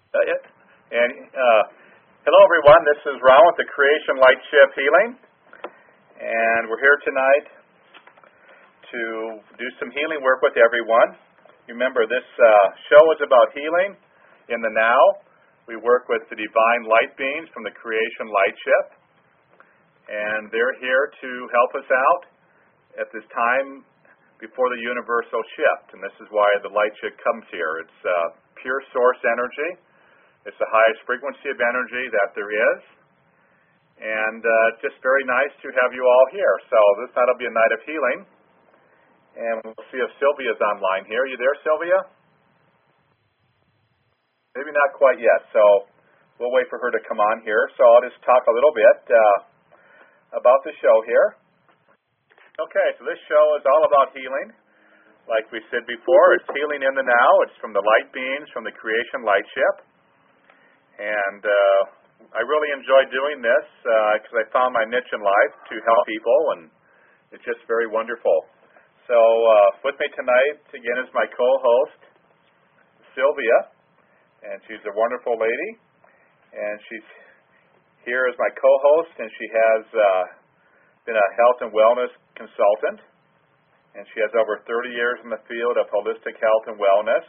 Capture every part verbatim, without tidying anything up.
Uh, yeah. And uh, hello, everyone. This is Ron with the Creation Light Shift Healing, and we're here tonight to do some healing work with everyone. Remember, this uh, show is about healing in the now. We work with the divine light beings from the Creation Light Shift, and they're here to help us out at this time before the universal shift. And this is why the light shift comes here. It's uh, pure source energy. It's the highest frequency of energy that there is. And uh, it's just very nice to have you all here. So this night will be a night of healing. And we'll see if Sylvia's online here. Are you there, Sylvia? Maybe not quite yet. So we'll wait for her to come on here. So I'll just talk a little bit uh, about the show here. Okay, so this show is all about healing. Like we said before, it's healing in the now. It's from the light beings, from the Creation Light Shift. And uh, I really enjoy doing this because uh, I found my niche in life to help people, and it's just very wonderful. So uh, with me tonight, again, is my co-host, Sylvia, and she's a wonderful lady. And she's here as my co-host, and she has uh, been a health and wellness consultant, and she has over thirty years in the field of holistic health and wellness,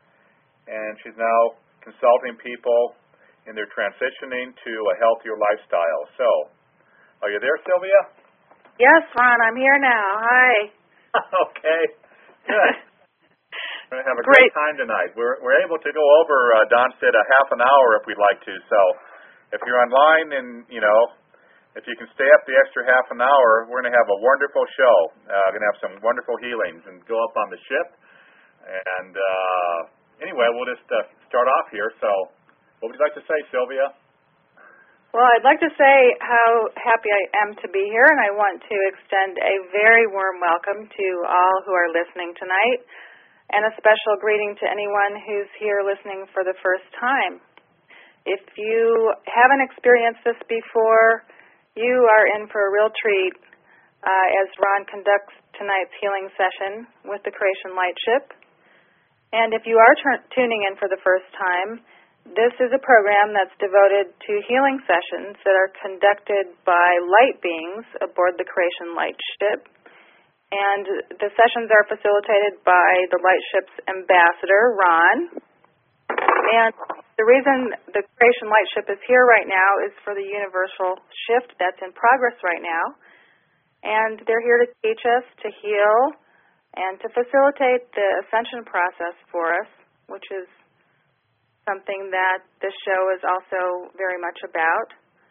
and she's now consulting people in their transitioning to a healthier lifestyle. So, are you there, Sylvia? Yes, Ron, I'm here now. Hi. Okay, good. We're going to have a great. great time tonight. We're we're able to go over, uh, Don said, a half an hour if we'd like to. So, if you're online and, you know, if you can stay up the extra half an hour, we're going to have a wonderful show. Uh, we're going to have some wonderful healings and go up on the ship. And uh, anyway, we'll just uh, start off here. So, what would you like to say, Sylvia? Well, I'd like to say how happy I am to be here, and I want to extend a very warm welcome to all who are listening tonight, and a special greeting to anyone who's here listening for the first time. If you haven't experienced this before, you are in for a real treat uh, as Ron conducts tonight's healing session with the Creation Light Shift. And if you are t- tuning in for the first time, this is a program that's devoted to healing sessions that are conducted by light beings aboard the Creation Light Shift. And the sessions are facilitated by the Light Shift's ambassador, Ron. And the reason the Creation Light Shift is here right now is for the universal shift that's in progress right now. And they're here to teach us to heal and to facilitate the ascension process for us, which is something that this show is also very much about.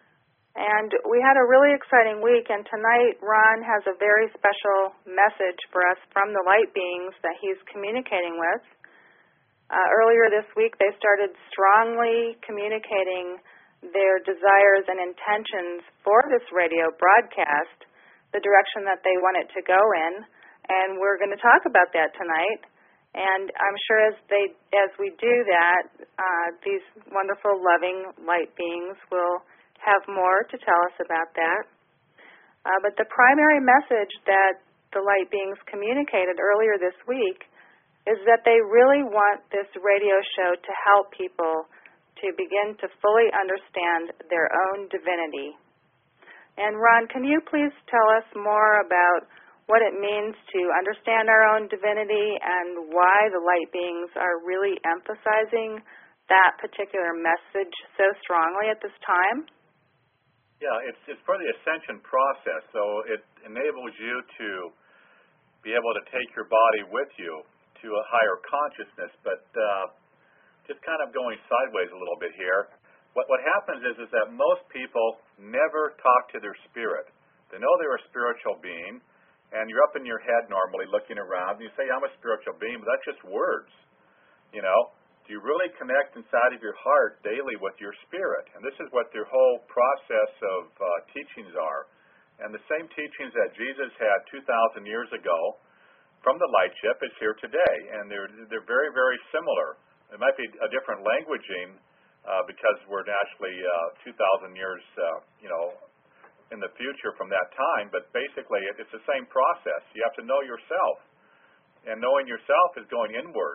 And we had a really exciting week, and tonight Ron has a very special message for us from the light beings that he's communicating with. Uh, earlier this week, they started strongly communicating their desires and intentions for this radio broadcast, the direction that they want it to go in, and we're going to talk about that tonight. And I'm sure as they, as we do that, uh, these wonderful, loving light beings will have more to tell us about that. Uh, but the primary message that the light beings communicated earlier this week is that they really want this radio show to help people to begin to fully understand their own divinity. And Ron, can you please tell us more about what it means to understand our own divinity and why the light beings are really emphasizing that particular message so strongly at this time? Yeah, it's it's for the ascension process, so it enables you to be able to take your body with you to a higher consciousness, but uh, just kind of going sideways a little bit here. What what happens is is that most people never talk to their spirit. They know they're a spiritual being, and you're up in your head normally looking around, and you say, I'm a spiritual being, but that's just words. You know, do you really connect inside of your heart daily with your spirit? And this is what their whole process of uh, teachings are. And the same teachings that Jesus had two thousand years ago from the light shift is here today, and they're they're very, very similar. It might be a different languaging uh, because we're actually uh, two thousand years, uh, you know, in the future from that time, but basically it, it's the same process. You have to know yourself, and knowing yourself is going inward,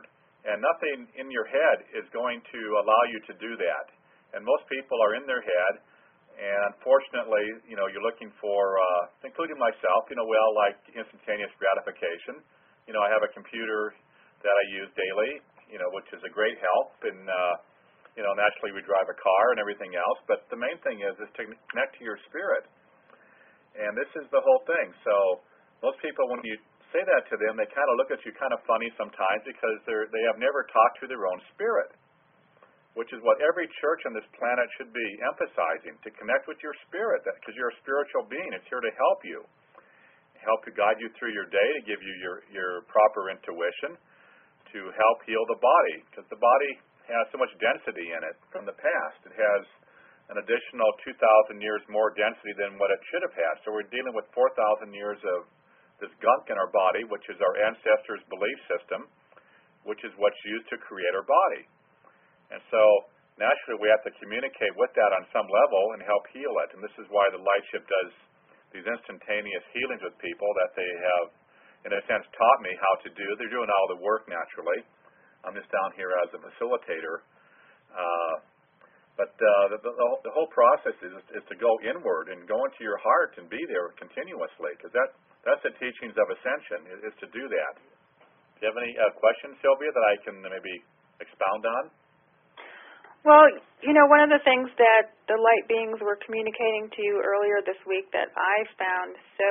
And nothing in your head is going to allow you to do that. And most people are in their head, and unfortunately, you know, you're looking for, uh, including myself, you know, we all like instantaneous gratification. You know, I have a computer that I use daily, you know, which is a great help, and, uh, you know, naturally we drive a car and everything else, but the main thing is, is to connect to your spirit. And this is the whole thing. So most people, when you say that to them, they kind of look at you kind of funny sometimes because they're they have never talked to their own spirit, which is what every church on this planet should be emphasizing, to connect with your spirit, because you're a spiritual being. It's here to help you, help to guide you through your day, to give you your, your proper intuition, to help heal the body, because the body has so much density in it from the past. It has an additional two thousand years more density than what it should have had. So we're dealing with four thousand years of this gunk in our body, which is our ancestors' belief system, which is what's used to create our body. And so naturally we have to communicate with that on some level and help heal it. And this is why the Lightship does these instantaneous healings with people that they have, in a sense, taught me how to do. They're doing all the work naturally. I'm just down here as a facilitator. Uh, but uh, the, the, the whole process is, is to go inward and go into your heart and be there continuously, because that That's the teachings of Ascension, is, is to do that. Do you have any uh, questions, Sylvia, that I can maybe expound on? Well, you know, one of the things that the light beings were communicating to you earlier this week that I found so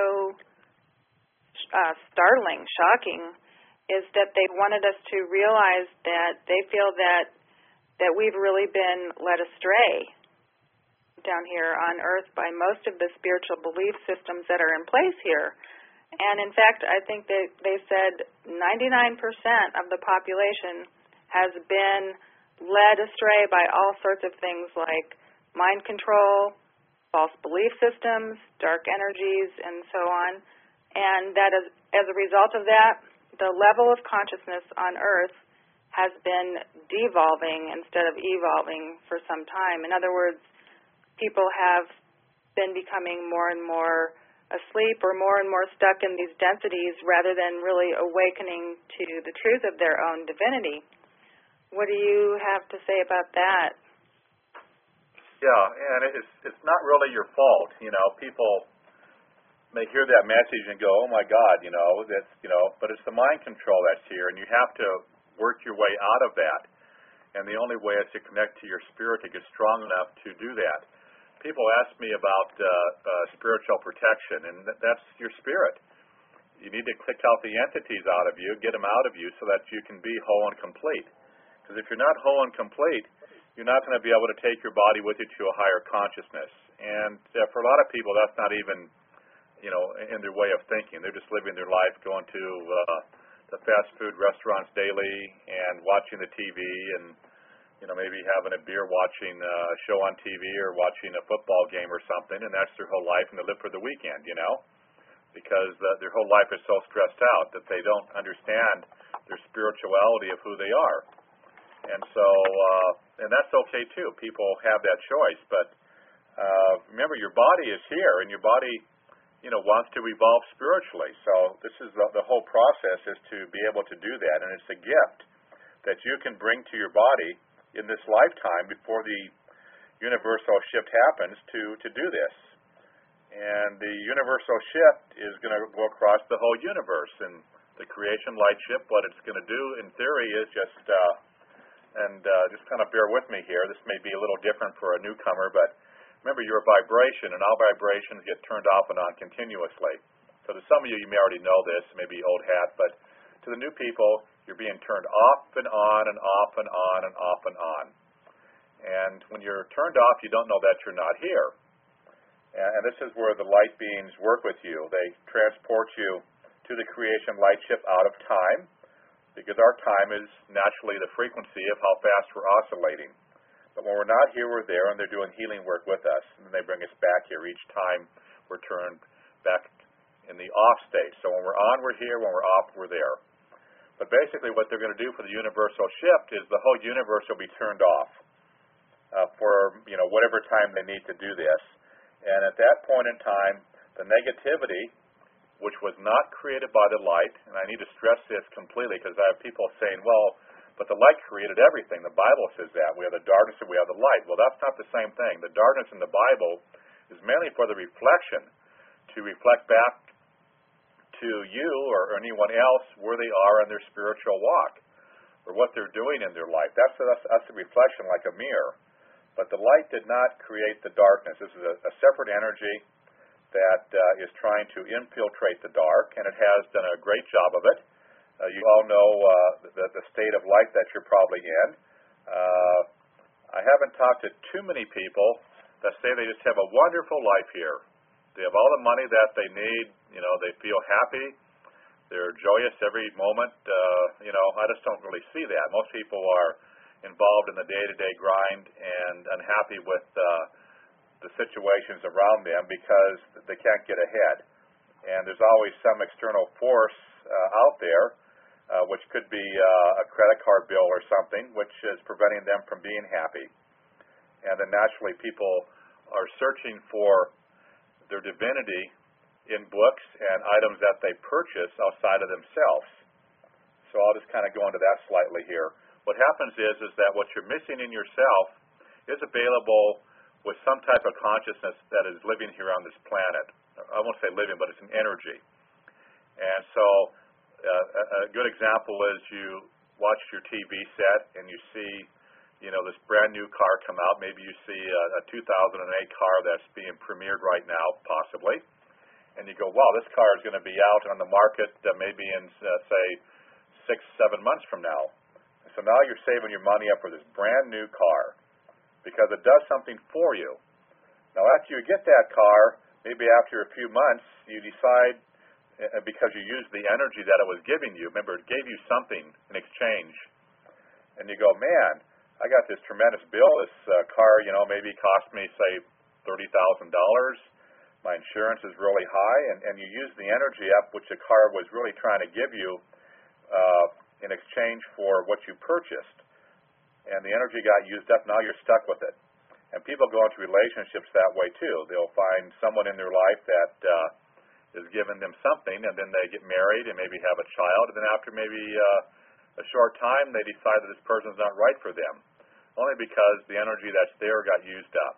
uh, startling, shocking, is that they wanted us to realize that they feel that that we've really been led astray down here on Earth by most of the spiritual belief systems that are in place here. And in fact, I think they, they said ninety-nine percent of the population has been led astray by all sorts of things like mind control, false belief systems, dark energies, and so on. And that is, as a result of that, the level of consciousness on Earth has been devolving instead of evolving for some time. In other words, people have been becoming more and more asleep or more and more stuck in these densities rather than really awakening to the truth of their own divinity. What do you have to say about that? Yeah, and it's it's not really your fault. You know, people may hear that message and go, "Oh my God," you know, that's you know, but it's the mind control that's here, and you have to work your way out of that. And the only way is to connect to your spirit to get strong enough to do that. People ask me about uh, uh, spiritual protection, and th- that's your spirit. You need to kick out the entities out of you, get them out of you so that you can be whole and complete. Because if you're not whole and complete, you're not going to be able to take your body with you to a higher consciousness. And uh, for a lot of people, that's not even, you know, in their way of thinking. They're just living their life going to uh, the fast food restaurants daily and watching the T V and, you know, maybe having a beer, watching a show on T V or watching a football game or something, and that's their whole life, and they live for the weekend, you know, because uh, their whole life is so stressed out that they don't understand their spirituality of who they are. And so, uh, and that's okay too. People have that choice, but uh, remember, your body is here, and your body, you know, wants to evolve spiritually. So this is the, the whole process is to be able to do that, and it's a gift that you can bring to your body in this lifetime before the universal shift happens to, to do this. And the universal shift is going to go across the whole universe. And the creation light shift, what it's going to do in theory is just, uh, and uh, just kind of bear with me here, this may be a little different for a newcomer, but remember you're a vibration, and all vibrations get turned off and on continuously. So to some of you, you may already know this, maybe old hat, but to the new people, you're being turned off and on and off and on and off and on. And when you're turned off, you don't know that you're not here. And this is where the light beings work with you. They transport you to the creation light ship out of time, because our time is naturally the frequency of how fast we're oscillating. But when we're not here, we're there, and they're doing healing work with us. And they bring us back here each time we're turned back in the off state. So when we're on, we're here. When we're off, we're there. But basically what they're going to do for the universal shift is the whole universe will be turned off uh, for, you know, whatever time they need to do this. And at that point in time, the negativity, which was not created by the light, and I need to stress this completely because I have people saying, well, But the light created everything. The Bible says that. We have the darkness and we have the light. Well, that's not the same thing. The darkness in the Bible is mainly for the reflection, to reflect back to you or anyone else where they are in their spiritual walk or what they're doing in their life. That's, that's, that's a reflection like a mirror. But the light did not create the darkness. This is a, a separate energy that uh, is trying to infiltrate the dark, and it has done a great job of it. Uh, you all know uh, the, the state of life that you're probably in. Uh, I haven't talked to too many people that say they just have a wonderful life here. They have all the money that they need. You know, they feel happy. They're joyous every moment. Uh, you know, I just don't really see that. Most people are involved in the day-to-day grind and unhappy with uh, the situations around them because they can't get ahead. And there's always some external force uh, out there, uh, which could be uh, a credit card bill or something, which is preventing them from being happy. And then naturally people are searching for their divinity in books and items that they purchase outside of themselves. So I'll just kind of go into that slightly here. What happens is, is that what you're missing in yourself is available with some type of consciousness that is living here on this planet. I won't say living, but it's an energy. And so uh, a good example is you watch your T V set and you see, you know, this brand new car come out. Maybe you see a, a two thousand eight car that's being premiered right now, possibly. And you go, wow, this car is going to be out on the market uh, maybe in, uh, say, six, seven months from now. So now you're saving your money up for this brand new car because it does something for you. Now, after you get that car, maybe after a few months, you decide, uh, because you used the energy that it was giving you, remember, it gave you something in exchange. And you go, man, I got this tremendous bill. This uh, car, you know, maybe cost me, say, thirty thousand dollars. My insurance is really high, and, and you use the energy up, which the car was really trying to give you uh, in exchange for what you purchased. And the energy got used up. Now you're stuck with it. And people go into relationships that way, too. They'll find someone in their life that uh, is giving them something, and then they get married and maybe have a child, and then after maybe uh, a short time, they decide that this person's not right for them, only because the energy that's there got used up.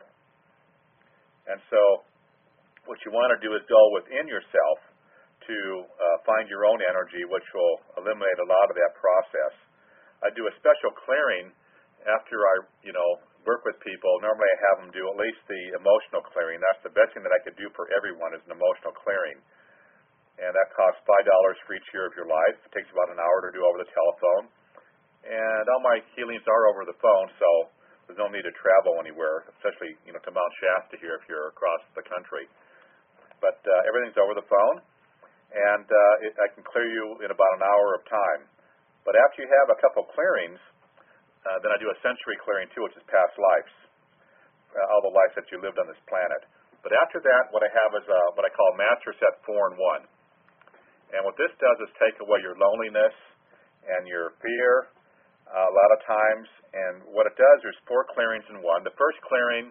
And so what you want to do is go within yourself to uh, find your own energy, which will eliminate a lot of that process. I do a special clearing after I, you know, work with people. Normally I have them do at least the emotional clearing. That's the best thing that I could do for everyone is an emotional clearing. And that costs five dollars for each year of your life. It takes about an hour to do over the telephone. And all my healings are over the phone, so there's no need to travel anywhere, especially, you know, to Mount Shasta here if you're across the country. But uh, everything's over the phone. And uh, it, I can clear you in about an hour of time. But after you have a couple clearings, uh, then I do a sensory clearing too, which is past lives, uh, all the lives that you lived on this planet. But after that, what I have is uh, what I call Master Set four in one. And what this does is take away your loneliness and your fear uh, a lot of times. And what it does, there's four clearings in one. The first clearing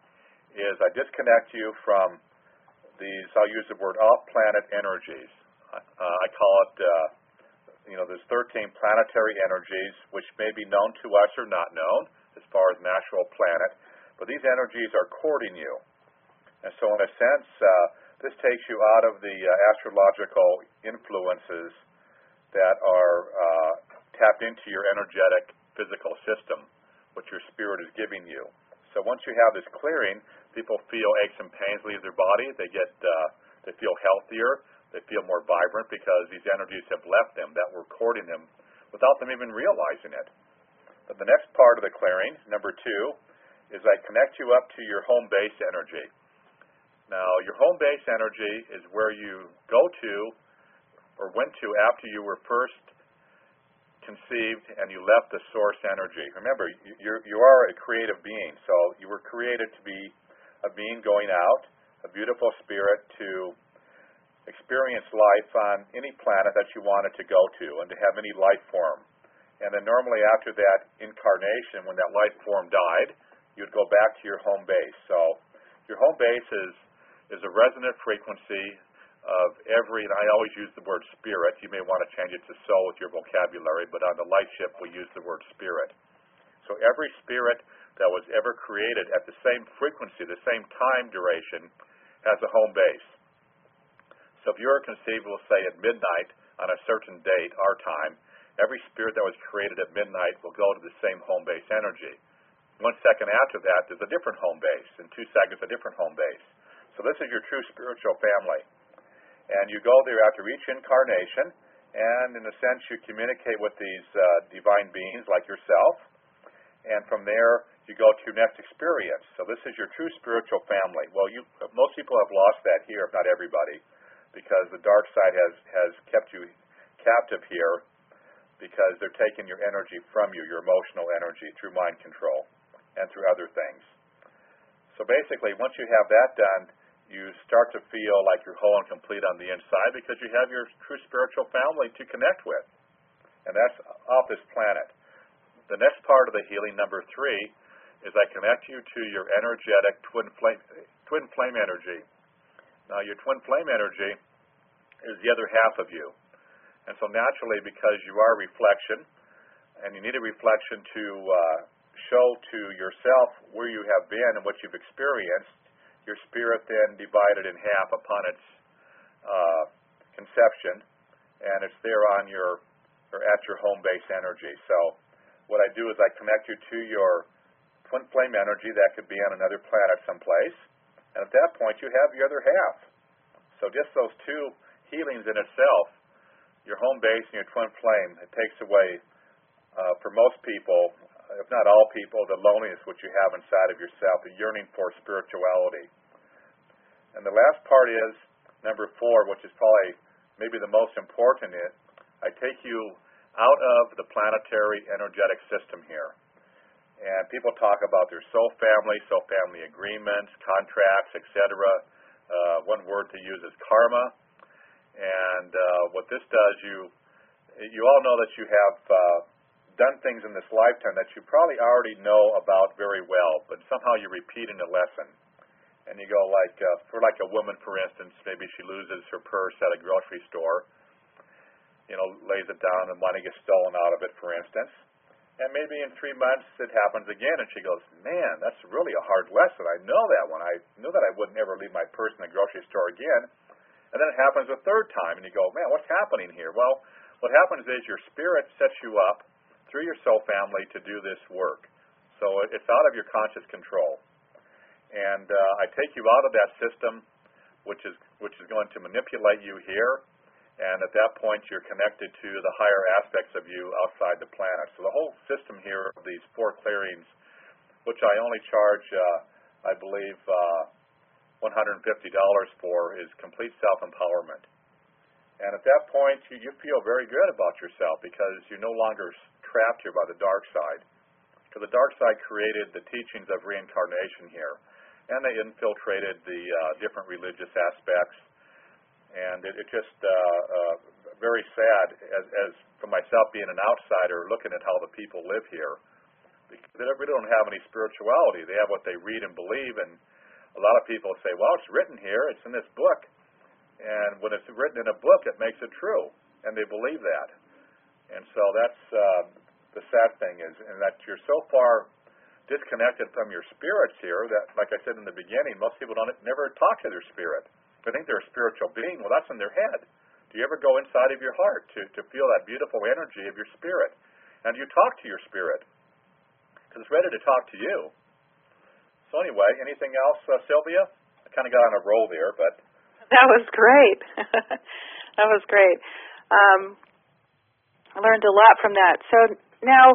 is I disconnect you from these, I'll use the word off-planet energies. Uh, I call it, uh, you know, there's thirteen planetary energies, which may be known to us or not known as far as an actual planet, but these energies are courting you. And so in a sense, uh, this takes you out of the uh, astrological influences that are uh, tapped into your energetic physical system, which your spirit is giving you. So once you have this clearing, people feel aches and pains leave their body. They get, uh, they feel healthier. They feel more vibrant because these energies have left them that were courting them without them even realizing it. But the next part of the clearing, number two, is I connect you up to your home base energy. Now, your home base energy is where you go to or went to after you were first conceived and you left the source energy. Remember, you're, you are a creative being, so you were created to be a being going out, a beautiful spirit to experience life on any planet that you wanted to go to and to have any life form. And then normally after that incarnation, when that life form died, you'd go back to your home base. So your home base is, is a resonant frequency of every, and I always use the word spirit. You may want to change it to soul with your vocabulary, but on the light ship we use the word spirit. So every spirit that was ever created at the same frequency, the same time duration, has a home base. So if you were conceived, we'll say at midnight on a certain date, our time, every spirit that was created at midnight will go to the same home base energy. One second after that, there's a different home base. In two seconds, a different home base. So this is your true spiritual family. And you go there after each incarnation, and in a sense you communicate with these uh, divine beings like yourself, and from there you go to your next experience. So this is your true spiritual family. Well, you most people have lost that here, if not everybody, because the dark side has, has kept you captive here because they're taking your energy from you, your emotional energy, through mind control and through other things. So basically, once you have that done, you start to feel like you're whole and complete on the inside because you have your true spiritual family to connect with. And that's off this planet. The next part of the healing, number three, is I connect you to your energetic twin flame, twin flame energy. Now, your twin flame energy is the other half of you. And so naturally, because you are reflection, and you need a reflection to uh, show to yourself where you have been and what you've experienced, your spirit then divided in half upon its uh, conception, and it's there on your, or at your home base energy. So what I do is I connect you to your twin flame energy that could be on another planet someplace, and at that point you have your other half. So just those two healings in itself, your home base and your twin flame, it takes away, uh, for most people, if not all people, the loneliness which you have inside of yourself, the yearning for spirituality. And the last part is, number four, which is probably maybe the most important, is I take you out of the planetary energetic system here. And people talk about their soul family, soul family agreements, contracts, et cetera. Uh, one word to use is karma. And uh, what this does, you you all know that you have uh, done things in this lifetime that you probably already know about very well, but somehow you're repeating a lesson. And you go like, uh, for like a woman, for instance, maybe she loses her purse at a grocery store, you know, lays it down and money gets stolen out of it, for instance. And maybe in three months it happens again, and she goes, man, that's really a hard lesson. I know that one. I knew that I would never leave my purse in the grocery store again. And then it happens a third time, and you go, man, what's happening here? Well, what happens is your spirit sets you up through your soul family to do this work. So it's out of your conscious control. And uh, I take you out of that system, which is which is going to manipulate you here, and at that point you're connected to the higher aspects of you outside the planet. So the whole system here of these four clearings, which I only charge, uh, I believe, uh, one hundred fifty dollars for, is complete self-empowerment. And at that point, you, you feel very good about yourself because you're no longer trapped here by the dark side. Because the dark side created the teachings of reincarnation here, and they infiltrated the uh, different religious aspects. And it, it just uh, uh, very sad, as, as for myself being an outsider, looking at how the people live here. Because they really don't have any spirituality. They have what they read and believe, and a lot of people say, well, it's written here, it's in this book. And when it's written in a book, it makes it true. And they believe that. And so that's uh, the sad thing, is and that you're so far disconnected from your spirits here that, like I said in the beginning, most people don't never talk to their spirit. They think they're a spiritual being. Well, that's in their head. Do you ever go inside of your heart to, to feel that beautiful energy of your spirit? And you talk to your spirit because it's ready to talk to you. So anyway, anything else, uh, Sylvia? I kind of got on a roll there, but... That was great. That was great. Um, I learned a lot from that. So now,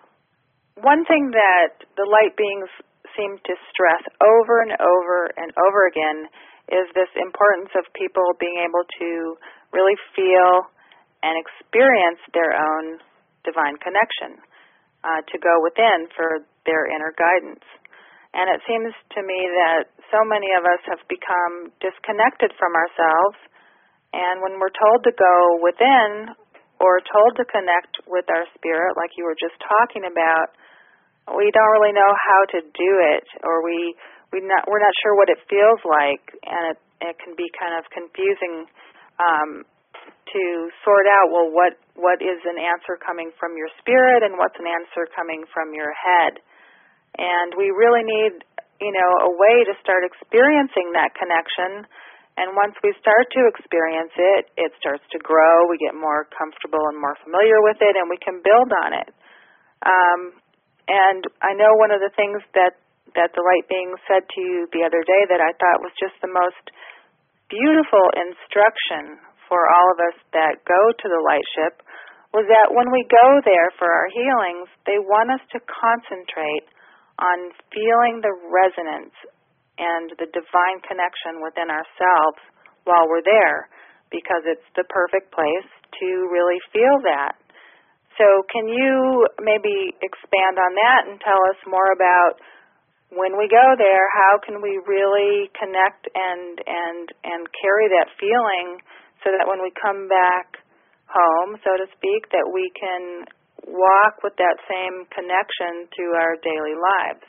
one thing that the light beings seem to stress over and over and over again is this importance of people being able to really feel and experience their own divine connection, uh, to go within for their inner guidance. And it seems to me that so many of us have become disconnected from ourselves, and when we're told to go within or told to connect with our spirit, like you were just talking about, we don't really know how to do it, or we, we not, we're not sure what it feels like, and it it can be kind of confusing um, to sort out, well, what what is an answer coming from your spirit and what's an answer coming from your head. And we really need, you know, a way to start experiencing that connection. And once we start to experience it, it starts to grow. We get more comfortable and more familiar with it, and we can build on it. Um, and I know one of the things that, that the Light Being said to you the other day that I thought was just the most beautiful instruction for all of us that go to the Light Ship was that when we go there for our healings, they want us to concentrate on feeling the resonance and the divine connection within ourselves while we're there, because it's the perfect place to really feel that. So can you maybe expand on that and tell us more about when we go there, how can we really connect and and and carry that feeling so that when we come back home, so to speak, that we can walk with that same connection to our daily lives?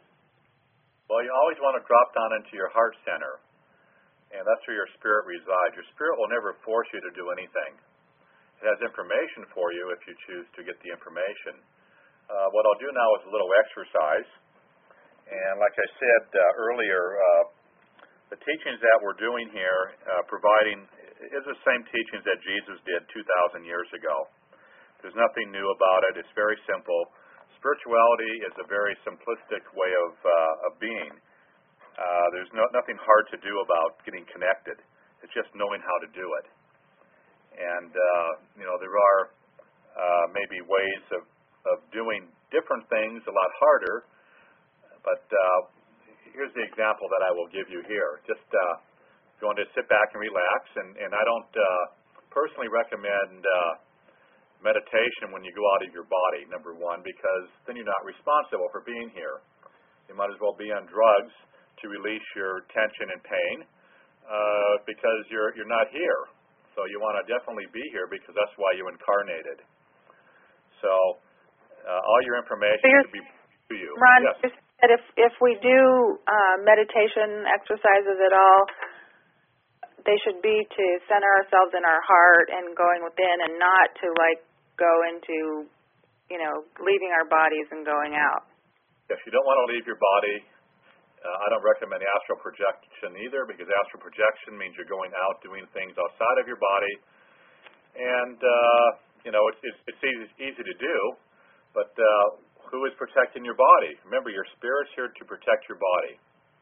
Well, you always want to drop down into your heart center, and that's where your spirit resides. Your spirit will never force you to do anything. It has information for you if you choose to get the information. Uh, what I'll do now is a little exercise, and like I said uh, earlier, uh, the teachings that we're doing here, uh, providing, is the same teachings that Jesus did two thousand years ago. There's nothing new about it. It's very simple. Spirituality is a very simplistic way of uh, of being. Uh, there's no, nothing hard to do about getting connected. It's just knowing how to do it. And uh, you know, there are uh, maybe ways of of doing different things a lot harder. But uh, here's the example that I will give you here. Just uh, going to sit back and relax. And, and I don't uh, personally recommend Uh, meditation when you go out of your body, number one, because then you're not responsible for being here. You might as well be on drugs to release your tension and pain uh, because you're you're not here. So you want to definitely be here because that's why you incarnated. So uh, all your information so should be to you. Ron, yes. you said if, if we do uh, meditation exercises at all, they should be to center ourselves in our heart and going within, and not to like go into, you know, leaving our bodies and going out. If you don't want to leave your body, uh, I don't recommend astral projection either, because astral projection means you're going out doing things outside of your body, and uh, you know it's it's, it's easy, easy to do, but uh, who is protecting your body? Remember, your spirit's here to protect your body,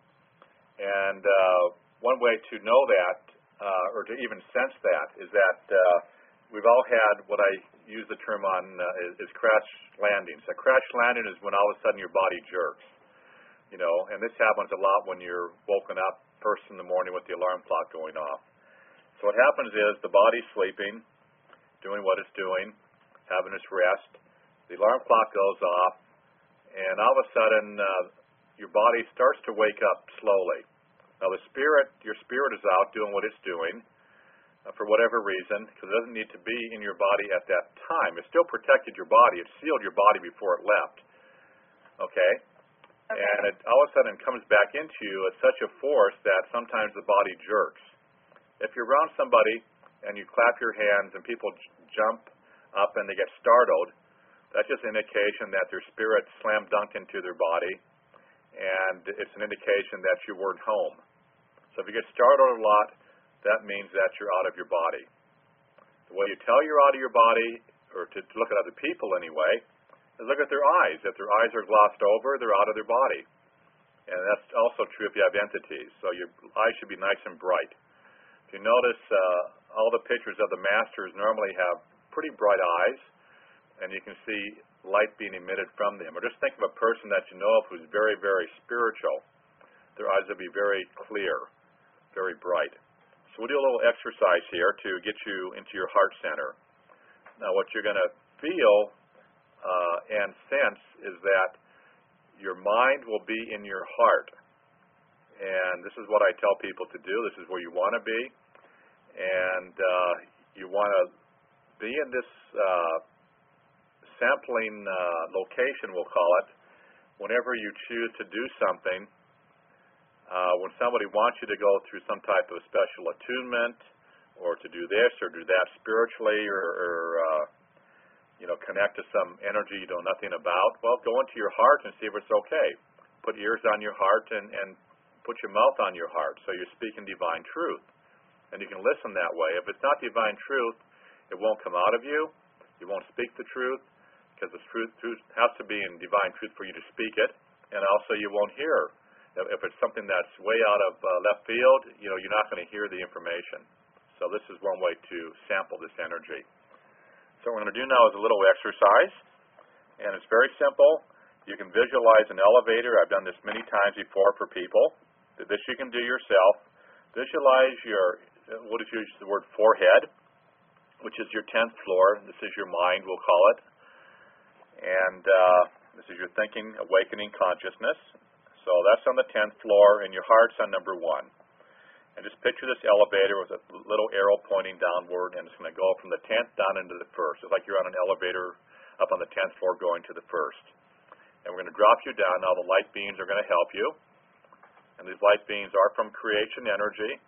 and uh, one way to know that, uh, or to even sense that, is that uh, we've all had what I use the term on uh, is, is crash landings. A crash landing is when all of a sudden your body jerks, you know, and this happens a lot when you're woken up first in the morning with the alarm clock going off. So what happens is the body's sleeping, doing what it's doing, having its rest. The alarm clock goes off, and all of a sudden uh, your body starts to wake up slowly. Now the spirit, your spirit is out doing what it's doing, for whatever reason, because it doesn't need to be in your body at that time. It still protected your body. It sealed your body before it left. Okay? Okay. And it all of a sudden comes back into you at such a force that sometimes the body jerks. If you're around somebody and you clap your hands and people j- jump up and they get startled, that's just an indication that their spirit slam dunked into their body, and it's an indication that you weren't home. So if you get startled a lot, that means that you're out of your body. The way you tell you're out of your body, or to, to look at other people anyway, is look at their eyes. If their eyes are glossed over, they're out of their body. And that's also true if you have entities. So your eyes should be nice and bright. If you notice, uh, all the pictures of the masters normally have pretty bright eyes, and you can see light being emitted from them. Or just think of a person that you know of who's very, very spiritual. Their eyes will be very clear, very bright. So we'll do a little exercise here to get you into your heart center. Now what you're going to feel uh, and sense is that your mind will be in your heart. And this is what I tell people to do. This is where you want to be. And uh, you want to be in this uh, sampling uh, location, we'll call it, whenever you choose to do something Uh, when somebody wants you to go through some type of special attunement, or to do this or do that spiritually, or, or uh, you know, connect to some energy you know nothing about, well, go into your heart and see if it's okay. Put ears on your heart and, and put your mouth on your heart so you're speaking divine truth. And you can listen that way. If it's not divine truth, it won't come out of you. You won't speak the truth, because the truth, truth has to be in divine truth for you to speak it. And also you won't hear. If it's something that's way out of uh, left field, you know, you're not going to hear the information. So this is one way to sample this energy. So what we're going to do now is a little exercise, and it's very simple. You can visualize an elevator. I've done this many times before for people. This you can do yourself. Visualize your, what is used the word forehead, which is your tenth floor. This is your mind, we'll call it. And uh, this is your thinking, awakening consciousness. So that's on the tenth floor, and your heart's on number one. And just picture this elevator with a little arrow pointing downward, and it's going to go from the tenth down into the first. It's like you're on an elevator up on the tenth floor going to the first. And we're going to drop you down. Now the light beams are going to help you. And these light beams are from creation energy.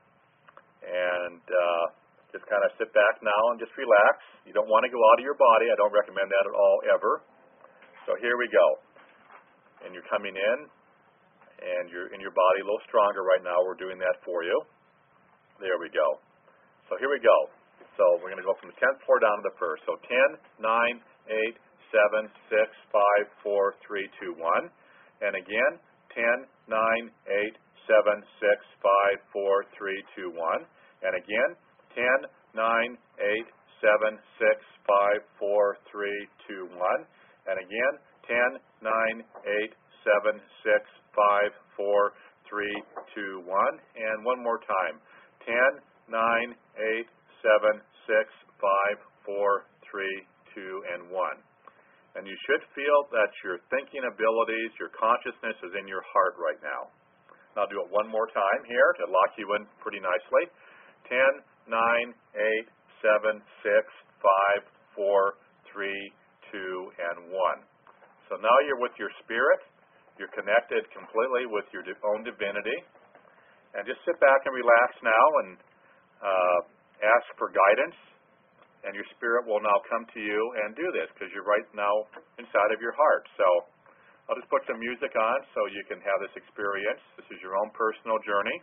And uh, just kind of sit back now and just relax. You don't want to go out of your body. I don't recommend that at all, ever. So here we go. And you're coming in. And you're in your body a little stronger right now. We're doing that for you. There we go. So here we go. So we're going to go from the tenth floor down to the first. So ten, nine, eight, seven, six, five, four, three, two, one. And again, ten, nine, eight, seven, six, five, four, three, two, one. And again, ten, nine, eight, seven, six, five, four, three, two, one. And again, ten, nine, eight, seven, six, five, four, three, two, one. And one more time. ten, nine, eight, seven, six, five, four, three, two, and one. And you should feel that your thinking abilities, your consciousness is in your heart right now. Now do it one more time here to lock you in pretty nicely. ten, nine, eight, seven, six, five, four, three, two, and one. So now you're with your spirit. You're connected completely with your own divinity. And just sit back and relax now and uh, ask for guidance. And your spirit will now come to you and do this, because you're right now inside of your heart. So I'll just put some music on so you can have this experience. This is your own personal journey.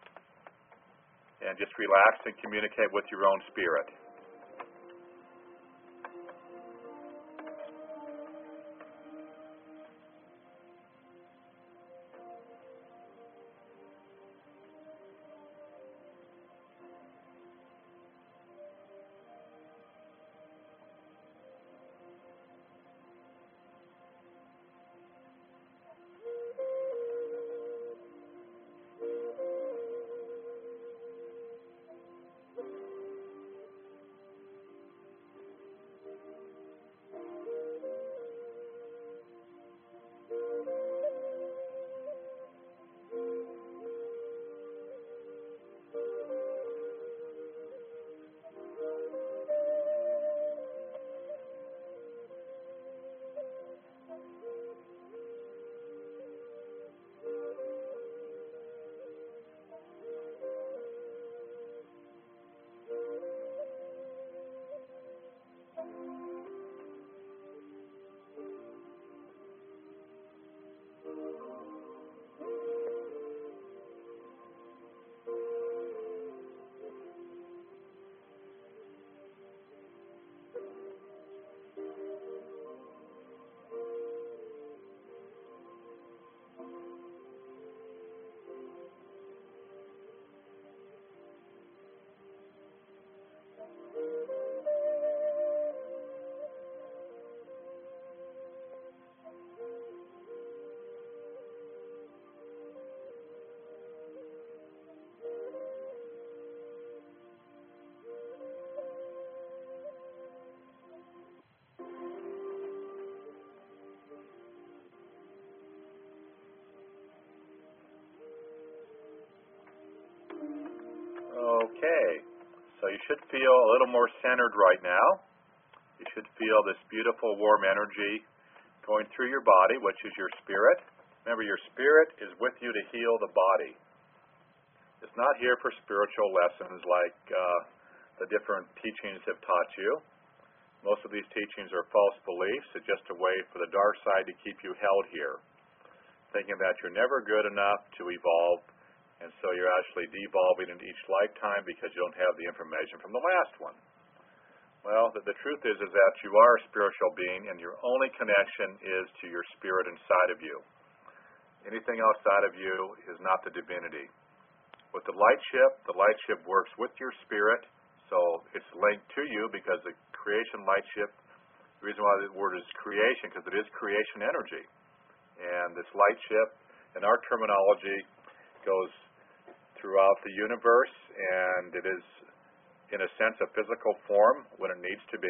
And just relax and communicate with your own spirit. Okay, so you should feel a little more centered right now. You should feel this beautiful warm energy going through your body, which is your spirit. Remember, your spirit is with you to heal the body. It's not here for spiritual lessons like uh, the different teachings have taught you. Most of these teachings are false beliefs. It's just a way for the dark side to keep you held here, thinking that you're never good enough to evolve, and so you're actually devolving in each lifetime because you don't have the information from the last one. Well, the, the truth is, is that you are a spiritual being, and your only connection is to your spirit inside of you. Anything outside of you is not the divinity. With the light ship, the light ship works with your spirit, so it's linked to you because the creation light ship, the reason why the word is creation, because it is creation energy. And this light ship, in our terminology, goes throughout the universe, and it is, in a sense, a physical form when it needs to be.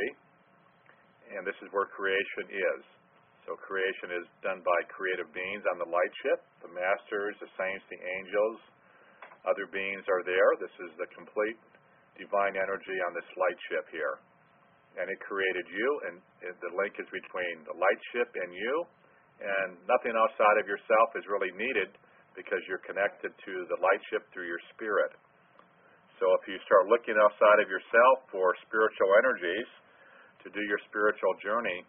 And this is where creation is. So creation is done by creative beings on the light ship, the masters, the saints, the angels. Other beings are there. This is the complete divine energy on this light ship here. And it created you, and the link is between the light ship and you, and nothing outside of yourself is really needed because you're connected to the light ship through your spirit. So if you start looking outside of yourself for spiritual energies to do your spiritual journey,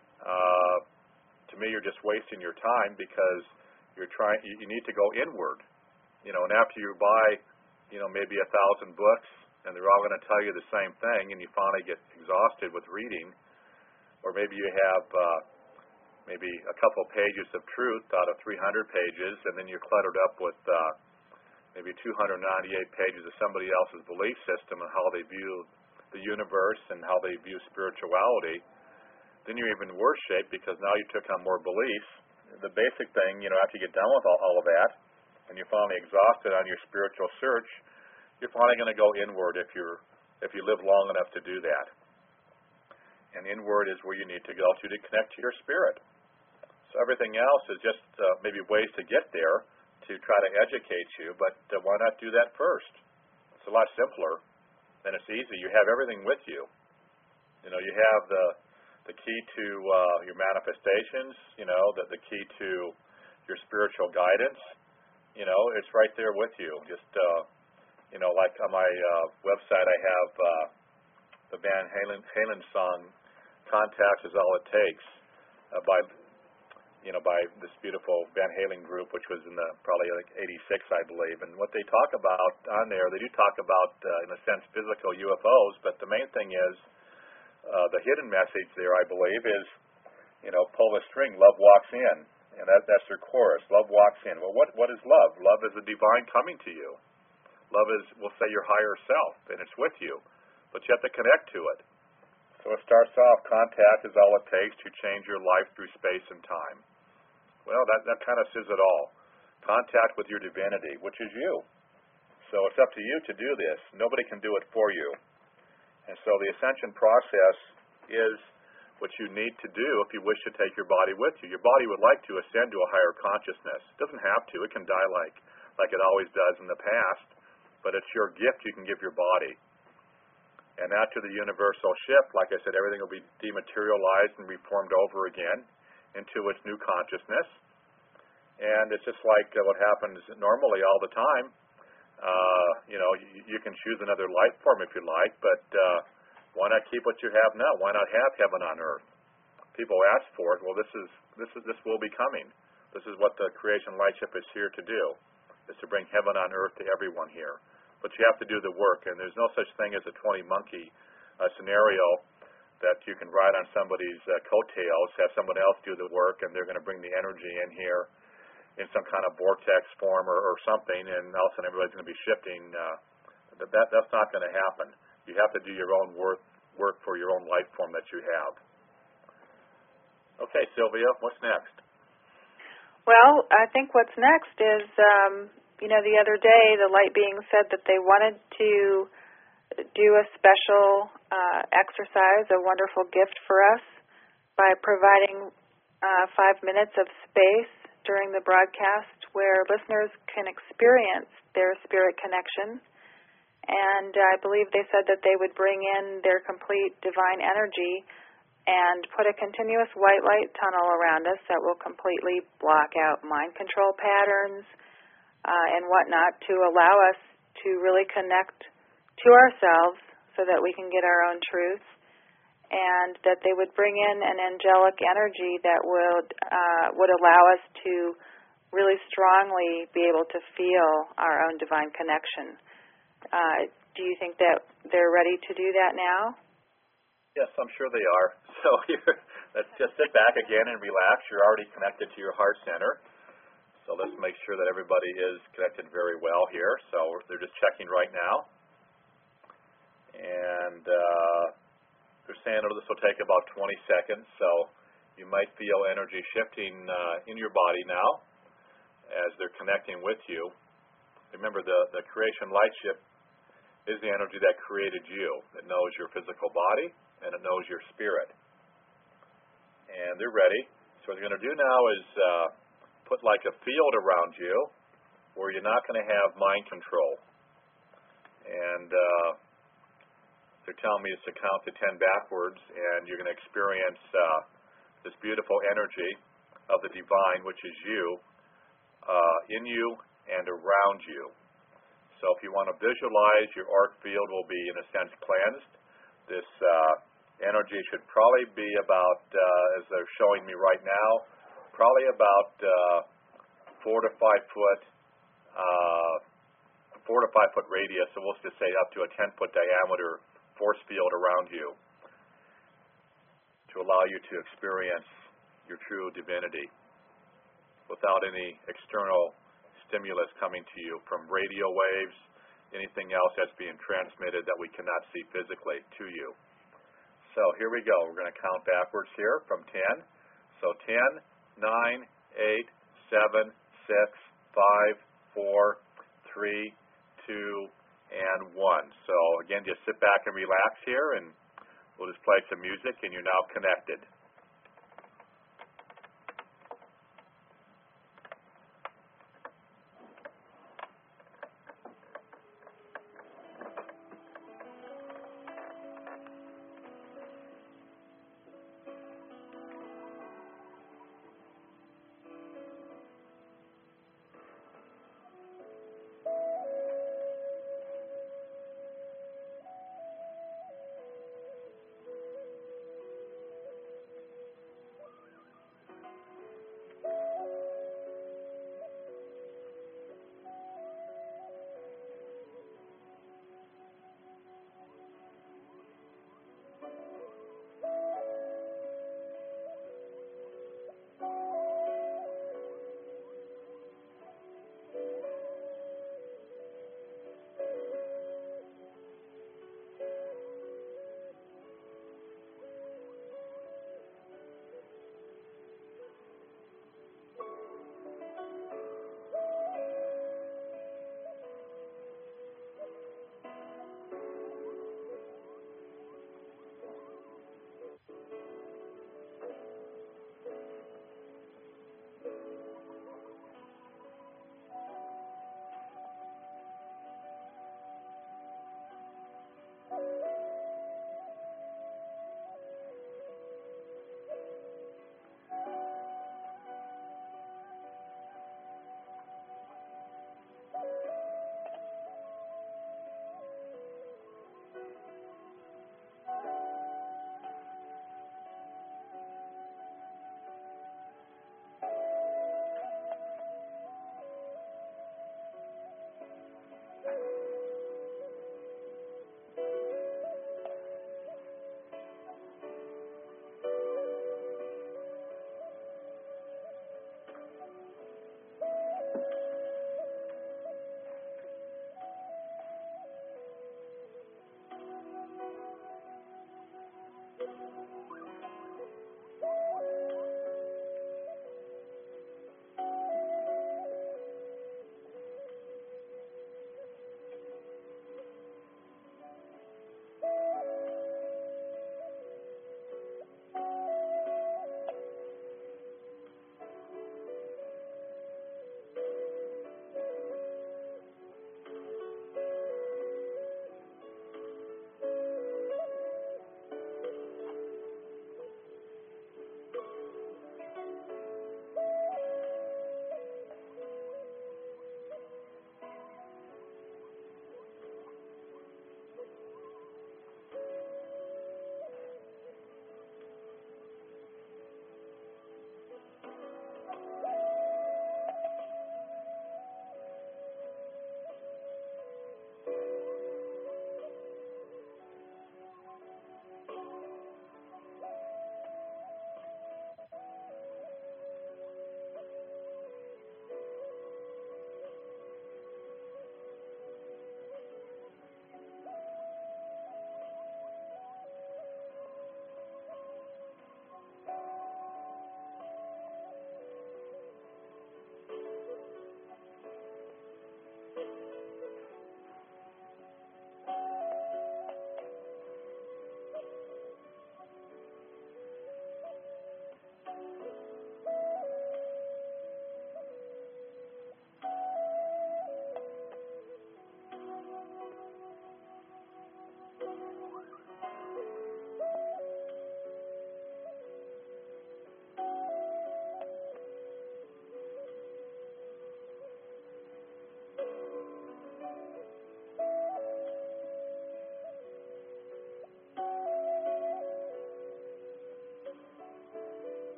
uh, to me you're just wasting your time because you're trying. You, you need to go inward, you know. And after you buy, you know, maybe a thousand books, and they're all going to tell you the same thing, and you finally get exhausted with reading, or maybe you have uh, maybe a couple pages of truth out of three hundred pages, and then you're cluttered up with uh, maybe two hundred ninety-eight pages of somebody else's belief system and how they view the universe and how they view spirituality. Then you're even in worse shape because now you took on more beliefs. The basic thing, you know, after you get done with all, all of that, and you're finally exhausted on your spiritual search, you're finally going to go inward if you're if you live long enough to do that. And inward is where you need to go to to connect to your spirit. So everything else is just uh, maybe ways to get there to try to educate you, but uh, why not do that first? It's a lot simpler, and it's easy. You have everything with you. You know, you have the the key to uh, your manifestations, you know, the, the key to your spiritual guidance. You know, it's right there with you. Just, uh, you know, like on my uh, website, I have uh, the Van Halen, Halen song, "Contact is All It Takes," uh, by, you know, by this beautiful Van Halen group, which was in the probably like eighty-six, I believe. And what they talk about on there, they do talk about, uh, in a sense, physical U F Os, but the main thing is, uh, the hidden message there, I believe, is, you know, pull the string, love walks in. And that, that's their chorus, love walks in. Well, what what is love? Love is a divine coming to you. Love is, we'll say, your higher self, and it's with you. But you have to connect to it. So it starts off, contact is all it takes to change your life through space and time. Well, that, that kind of says it all. Contact with your divinity, which is you. So it's up to you to do this. Nobody can do it for you. And so the ascension process is what you need to do if you wish to take your body with you. Your body would like to ascend to a higher consciousness. It doesn't have to. It can die like, like it always does in the past. But it's your gift you can give your body. And after the universal shift, like I said, everything will be dematerialized and reformed over again into its new consciousness. And it's just like uh, what happens normally all the time. Uh, you know, you, you can choose another life form if you like, but uh, why not keep what you have now? Why not have heaven on earth? People ask for it. Well, this is this is this will be coming. This is what the creation light ship is here to do, is to bring heaven on earth to everyone here. But you have to do the work, and there's no such thing as a twenty monkey uh, scenario that you can ride on somebody's uh, coattails, have someone else do the work, and they're going to bring the energy in here in some kind of vortex form or, or something, and all of a sudden everybody's going to be shifting. Uh, that, that That's not going to happen. You have to do your own work, work for your own life form that you have. Okay, Sylvia, what's next? Well, I think what's next is, um, you know, the other day the Light Being said that they wanted to do a special uh, exercise, a wonderful gift for us by providing uh, five minutes of space during the broadcast where listeners can experience their spirit connection. And I believe they said that they would bring in their complete divine energy and put a continuous white light tunnel around us that will completely block out mind control patterns uh, and whatnot to allow us to really connect to ourselves so that we can get our own truth, and that they would bring in an angelic energy that would uh, would allow us to really strongly be able to feel our own divine connection. Uh, do you think that they're ready to do that now? Yes, I'm sure they are. So here, let's just sit back again and relax. You're already connected to your heart center. So let's make sure that everybody is connected very well here. So they're just checking right now. And uh, they're saying oh, this will take about twenty seconds. So you might feel energy shifting uh, in your body now as they're connecting with you. Remember, the, the creation light ship is the energy that created you. It knows your physical body, and it knows your spirit. And they're ready. So what they're going to do now is uh, put like a field around you where you're not going to have mind control. And uh, they're telling me to count to ten backwards, and you're going to experience uh, this beautiful energy of the divine, which is you, uh, in you and around you. So if you want to visualize, your auric field will be, in a sense, cleansed. This uh, energy should probably be about, uh, as they're showing me right now, probably about uh, four to five foot, uh, four to five foot radius. So we'll just say up to a ten foot diameter force field around you to allow you to experience your true divinity without any external stimulus coming to you from radio waves, anything else that's being transmitted that we cannot see physically to you. So here we go. We're going to count backwards here from ten. So ten, nine, eight, seven, six, five, four, three, two, and one. So again, just sit back and relax here, and we'll just play some music, and you're now connected.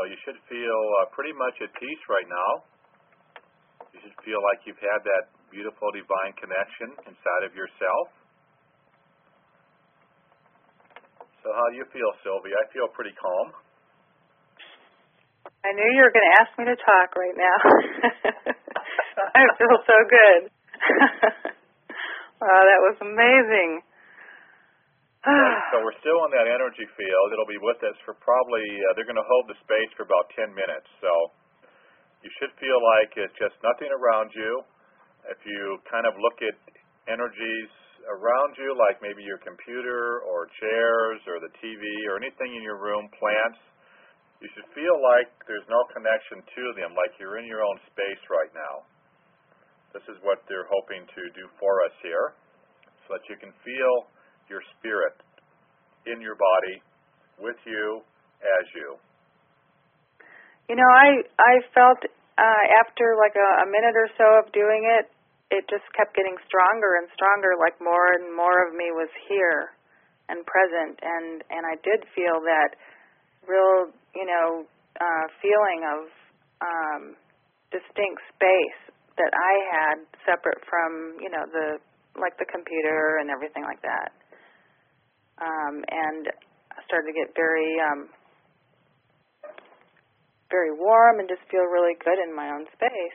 So you should feel uh, pretty much at peace right now. You should feel like you've had that beautiful divine connection inside of yourself. So how do you feel, Sylvia? I feel pretty calm. I knew you were going to ask me to talk right now. I feel so good. Wow, that was amazing. Right, so we're still in that energy field. It'll be with us for probably, uh, they're going to hold the space for about ten minutes. So you should feel like it's just nothing around you. If you kind of look at energies around you, like maybe your computer or chairs or the T V or anything in your room, plants, you should feel like there's no connection to them, like you're in your own space right now. This is what they're hoping to do for us here, so that you can feel your spirit in your body, with you, as you. You know, I I felt uh, after like a, a minute or so of doing it, it just kept getting stronger and stronger, like more and more of me was here and present, and, and I did feel that real, you know, uh, feeling of um, distinct space that I had separate from, you know, the like the computer and everything like that. Um, and I started to get very, um, very warm and just feel really good in my own space.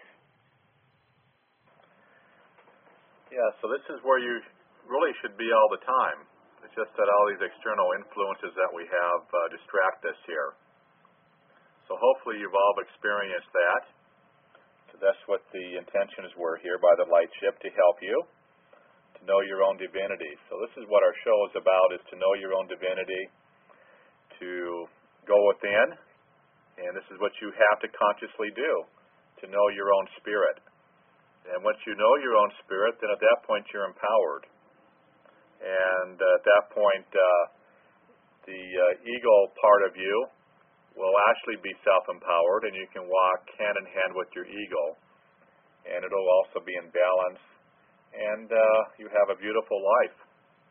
Yeah, so this is where you really should be all the time. It's just that all these external influences that we have uh, distract us here. So hopefully you've all experienced that. So that's what the intentions were here by the light ship, to help you to know your own divinity. So this is what our show is about, is to know your own divinity, to go within, and this is what you have to consciously do, to know your own spirit. And once you know your own spirit, then at that point you're empowered. And uh, at that point, uh, the uh, ego part of you will actually be self-empowered, and you can walk hand in hand with your ego. And it'll also be in balance, and uh, you have a beautiful life.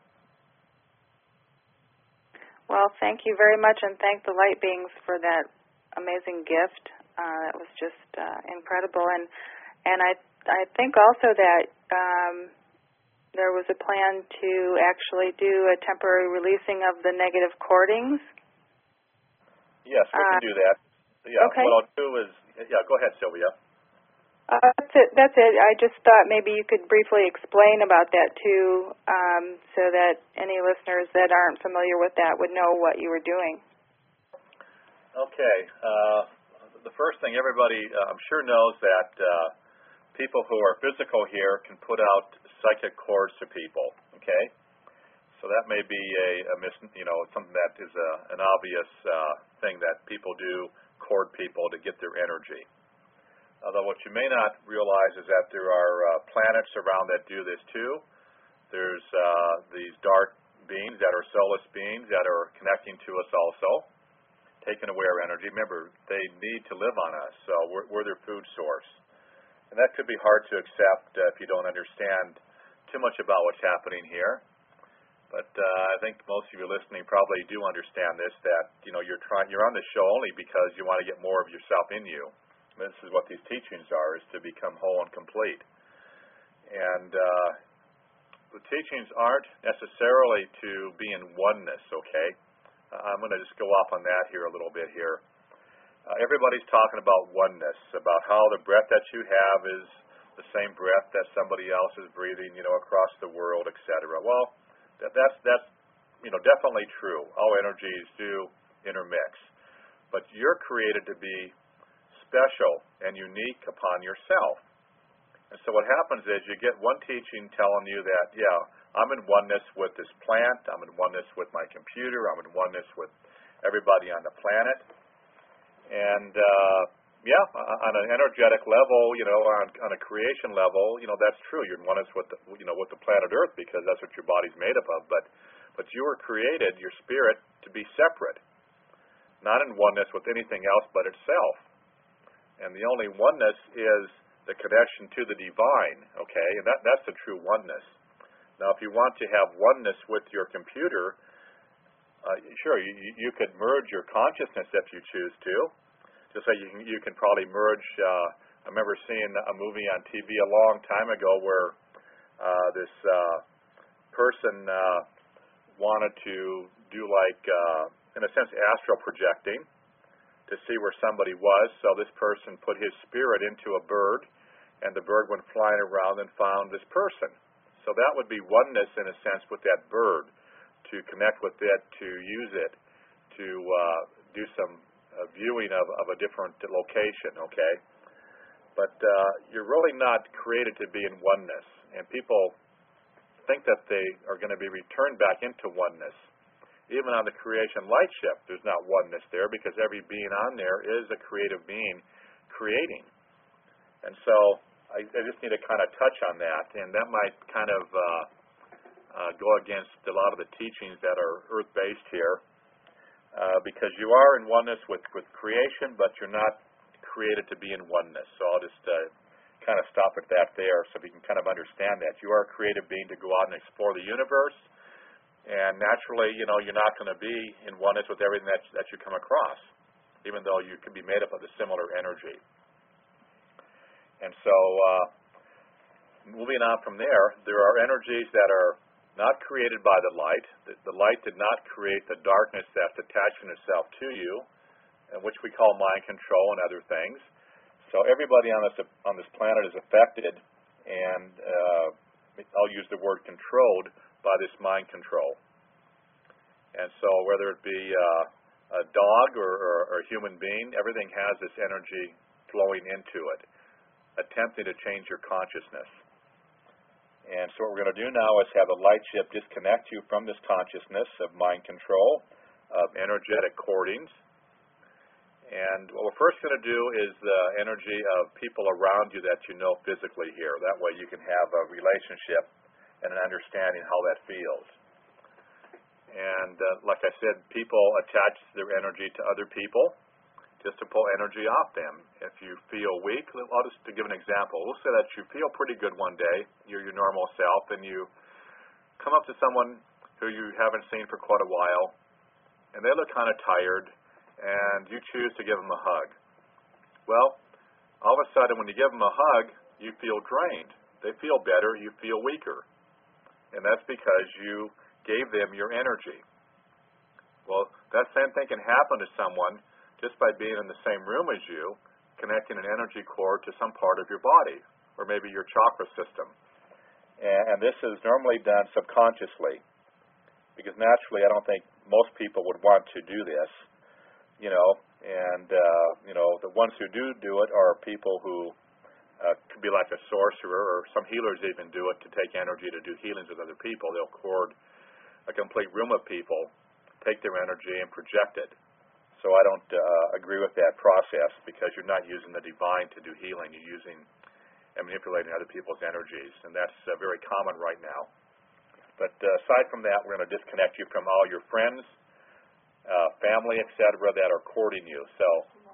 Well, thank you very much, and thank the light beings for that amazing gift. Uh, that was just uh, incredible. And and I I think also that um, there was a plan to actually do a temporary releasing of the negative cordings. Yes, we uh, can do that. Yeah, okay. What I'll do is, yeah, go ahead, Sylvia. Uh, that's it. That's it. I just thought maybe you could briefly explain about that too, um, so that any listeners that aren't familiar with that would know what you were doing. Okay. Uh, the first thing, everybody, uh, I'm sure knows that uh, people who are physical here can put out psychic cords to people. Okay. So that may be a, a mis, you know, something that is a, an obvious uh, thing that people do, cord people to get their energy. Although what you may not realize is that there are uh, planets around that do this too. There's uh, these dark beings that are soulless beings that are connecting to us also, taking away our energy. Remember, they need to live on us, so we're, we're their food source. And that could be hard to accept uh, if you don't understand too much about what's happening here. But uh, I think most of you listening probably do understand this, that you know you're trying, you're on this show only because you want to get more of yourself in you. This is what these teachings are, is to become whole and complete. And uh, the teachings aren't necessarily to be in oneness, okay? Uh, I'm going to just go off on that here a little bit here. Uh, everybody's talking about oneness, about how the breath that you have is the same breath that somebody else is breathing, you know, across the world, et cetera. Well, that, that's, that's, you know, definitely true. All energies do intermix. But you're created to be special and unique upon yourself. And so what happens is you get one teaching telling you that, yeah, I'm in oneness with this plant, I'm in oneness with my computer, I'm in oneness with everybody on the planet. And, uh, yeah, on an energetic level, you know, on, on a creation level, you know, that's true. You're in oneness with the, you know, with the planet Earth because that's what your body's made up of. But, but you were created, your spirit, to be separate, not in oneness with anything else but itself. And the only oneness is the connection to the divine, okay? And that, that's the true oneness. Now, if you want to have oneness with your computer, uh, sure, you, you could merge your consciousness if you choose to, just like you can, you can probably merge. Uh, I remember seeing a movie on T V a long time ago where uh, this uh, person uh, wanted to do like, uh, in a sense, astral projecting to see where somebody was. So this person put his spirit into a bird, and the bird went flying around and found this person. So that would be oneness, in a sense, with that bird, to connect with it, to use it, to uh, do some uh, viewing of, of a different location, okay? But uh, you're really not created to be in oneness, and people think that they are going to be returned back into oneness. Even on the creation light ship, there's not oneness there because every being on there is a creative being creating. And so I, I just need to kind of touch on that, and that might kind of uh, uh, go against a lot of the teachings that are earth-based here uh, because you are in oneness with, with creation, but you're not created to be in oneness. So I'll just uh, kind of stop at that there so we can kind of understand that. You are a creative being to go out and explore the universe, and naturally, you know, you're not going to be in oneness with everything that, that you come across, even though you can be made up of a similar energy. And so, uh, moving on from there, there are energies that are not created by the light. The, the light did not create the darkness that's attaching itself to you, and which we call mind control and other things. So everybody on this on this planet is affected, and uh, I'll use the word controlled by this mind control. And so whether it be uh, a dog or, or, or a human being, everything has this energy flowing into it, attempting to change your consciousness. And so what we're going to do now is have a light ship disconnect you from this consciousness of mind control, of energetic cordings. And what we're first going to do is the energy of people around you that you know physically here. That way you can have a relationship and an understanding how that feels. And uh, like I said, people attach their energy to other people just to pull energy off them. If you feel weak, I'll just to give an example. We'll say that you feel pretty good one day, you're your normal self, and you come up to someone who you haven't seen for quite a while, and they look kind of tired, and you choose to give them a hug. Well, all of a sudden when you give them a hug, you feel drained. They feel better, you feel weaker. And that's because you gave them your energy. Well, that same thing can happen to someone just by being in the same room as you, connecting an energy cord to some part of your body, or maybe your chakra system. And, and this is normally done subconsciously, because naturally I don't think most people would want to do this, you know, and, uh, you know, the ones who do do it are people who uh, could be like a sorcerer, or some healers even do it to take energy to do healings with other people. They'll cord a complete room of people, take their energy and project it. So I don't uh, agree with that process, because you're not using the divine to do healing. You're using and manipulating other people's energies, and that's uh, very common right now. But uh, aside from that, we're going to disconnect you from all your friends, uh, family, et cetera, that are courting you. So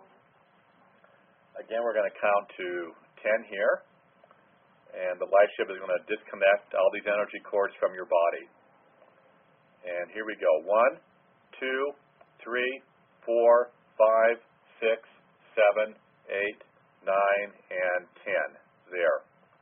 again, we're going to count to ten here, and the light ship is going to disconnect all these energy cords from your body. And here we go. One, two, three, four, five, six, seven, eight, nine, and ten. There.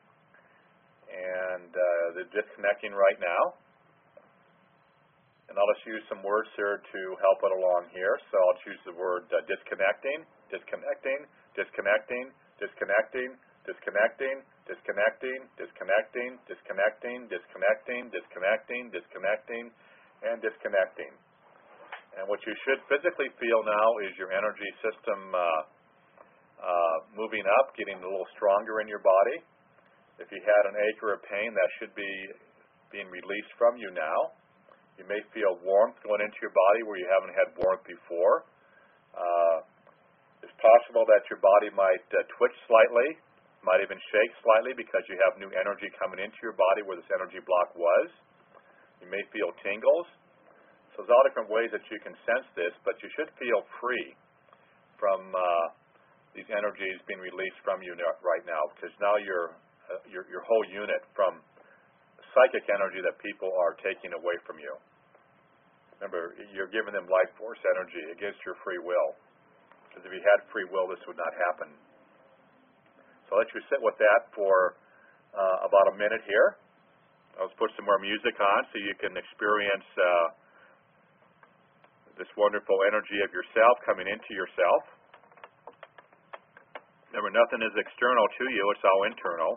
And uh, they're disconnecting right now. And I'll just use some words here to help it along here. So I'll choose the word uh, disconnecting, disconnecting, disconnecting, disconnecting, disconnecting, disconnecting, disconnecting, disconnecting, disconnecting, disconnecting, disconnecting, and disconnecting. And what you should physically feel now is your energy system uh, uh, moving up, getting a little stronger in your body. If you had an ache or a pain, that should be being released from you now. You may feel warmth going into your body where you haven't had warmth before. Uh, it's possible that your body might uh, twitch slightly, might even shake slightly because you have new energy coming into your body where this energy block was. You may feel tingles. So there's all different ways that you can sense this, but you should feel free from uh, these energies being released from you right now, because now your uh, your your whole unit from psychic energy that people are taking away from you. Remember, you're giving them life force energy against your free will. Because if you had free will, this would not happen. So I'll let you sit with that for uh, about a minute here. I'll put some more music on so you can experience uh, this wonderful energy of yourself coming into yourself. Remember, nothing is external to you, it's all internal.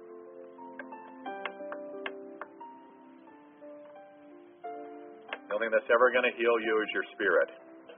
The only thing that's ever going to heal you is your spirit.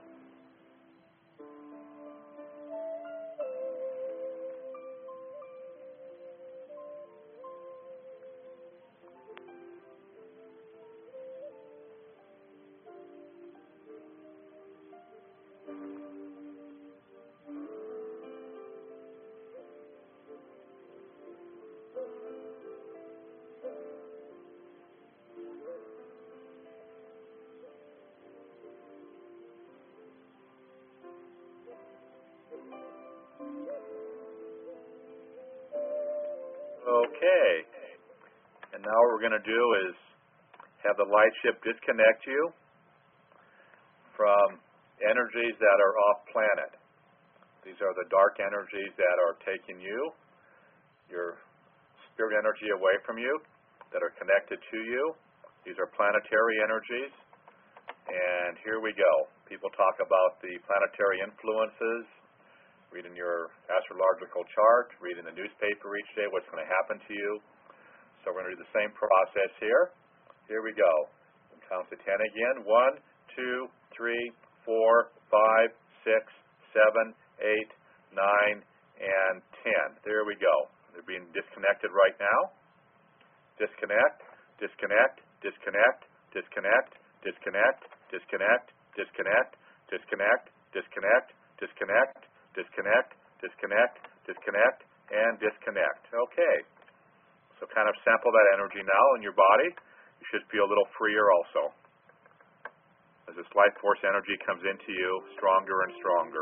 Okay, and now what we're going to do is have the light ship disconnect you from energies that are off planet. These are the dark energies that are taking you, your spirit energy away from you, that are connected to you. These are planetary energies, and here we go. People talk about the planetary influences, reading your astrological chart, reading the newspaper each day, what's going to happen to you. So we're going to do the same process here. Here we go. And count to ten again. One, two, three, four, five, six, seven, eight, nine, and ten. There we go. They're being disconnected right now. Disconnect, disconnect, disconnect, disconnect, disconnect, disconnect, disconnect, disconnect, disconnect, disconnect, disconnect, disconnect, disconnect, and disconnect. Okay. So kind of sample that energy now in your body. You should feel a little freer also, as this life force energy comes into you stronger and stronger.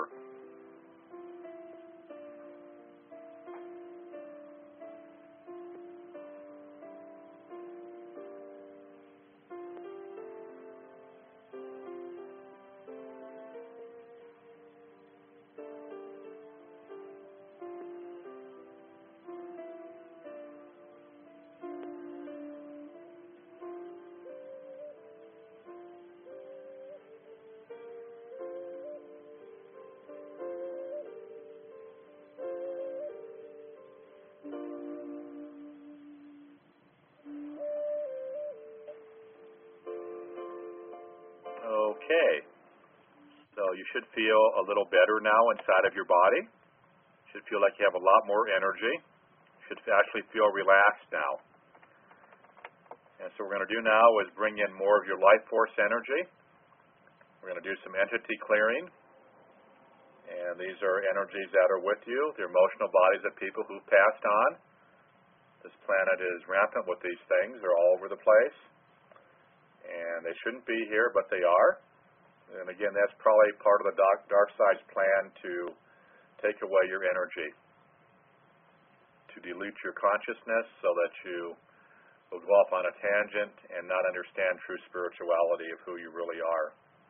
Okay, so you should feel a little better now inside of your body. You should feel like you have a lot more energy. You should actually feel relaxed now. And so what we're going to do now is bring in more of your life force energy. We're going to do some entity clearing. And these are energies that are with you, the emotional bodies of people who've passed on. This planet is rampant with these things. They're all over the place. And they shouldn't be here, but they are. And again, that's probably part of the dark, dark side's plan to take away your energy, to dilute your consciousness so that you will go off on a tangent and not understand true spirituality of who you really are.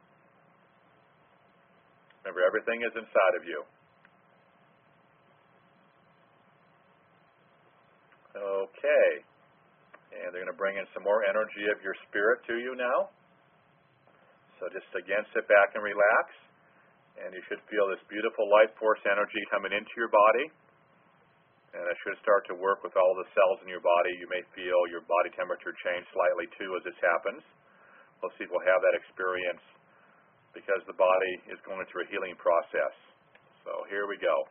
Remember, everything is inside of you. Okay. And they're going to bring in some more energy of your spirit to you now. So just again, sit back and relax. And you should feel this beautiful life force energy coming into your body. And it should start to work with all the cells in your body. You may feel your body temperature change slightly too as this happens. We'll see if we'll have that experience because the body is going through a healing process. So here we go.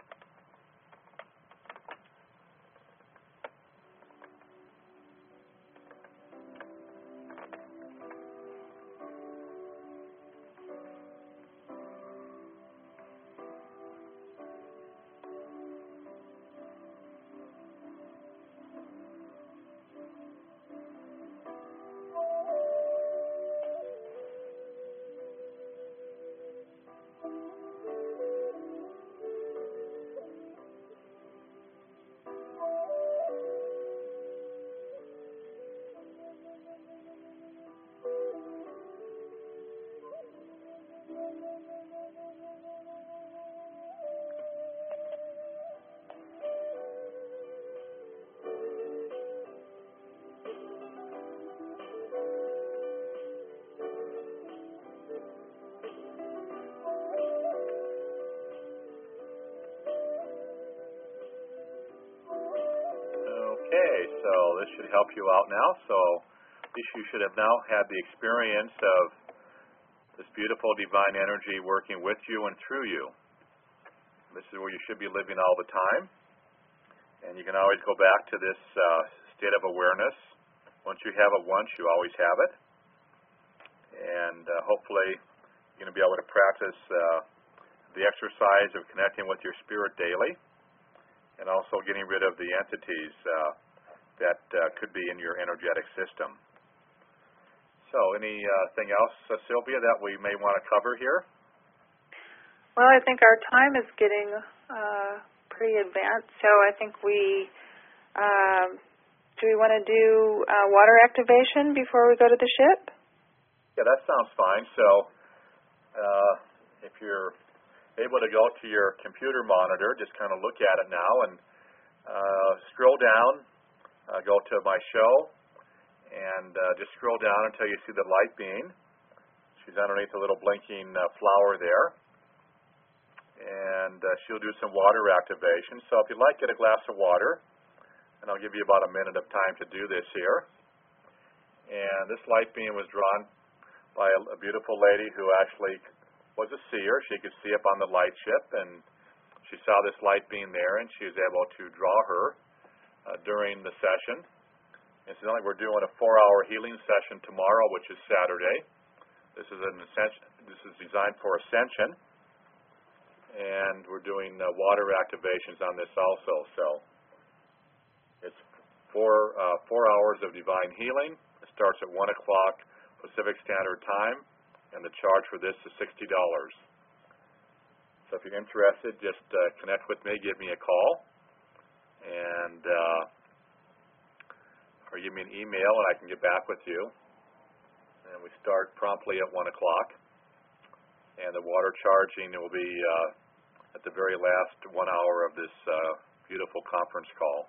help you out now. So at least you should have now had the experience of this beautiful divine energy working with you and through you. This is where you should be living all the time. And you can always go back to this uh, state of awareness. Once you have it once, you always have it. And uh, hopefully you're going to be able to practice uh, the exercise of connecting with your spirit daily, and also getting rid of the entities uh, that uh, could be in your energetic system. So anything else, uh, Sylvia, that we may want to cover here? Well, I think our time is getting uh, pretty advanced, so I think we, um, do we want to do uh, water activation before we go to the ship? Yeah, that sounds fine. So uh, if you're able to go to your computer monitor, just kind of look at it now and uh, scroll down, uh, go to my show, and uh, just scroll down until you see the light beam. She's underneath a little blinking uh, flower there. And uh, she'll do some water activation. So if you'd like, get a glass of water, and I'll give you about a minute of time to do this here. And this light beam was drawn by a, a beautiful lady who actually was a seer. She could see up on the light ship, and she saw this light beam there, and she was able to draw her uh, during the session. Incidentally, we're doing a four-hour healing session tomorrow, which is Saturday. This is an ascension, this is designed for ascension, and we're doing uh, water activations on this also. So it's four uh, four hours of divine healing. It starts at one o'clock Pacific Standard Time, and the charge for this is sixty dollars. So if you're interested, just uh, connect with me, give me a call, and uh, or give me an email, and I can get back with you. And we start promptly at one o'clock, and the water charging will be uh, at the very last one hour of this uh, beautiful conference call.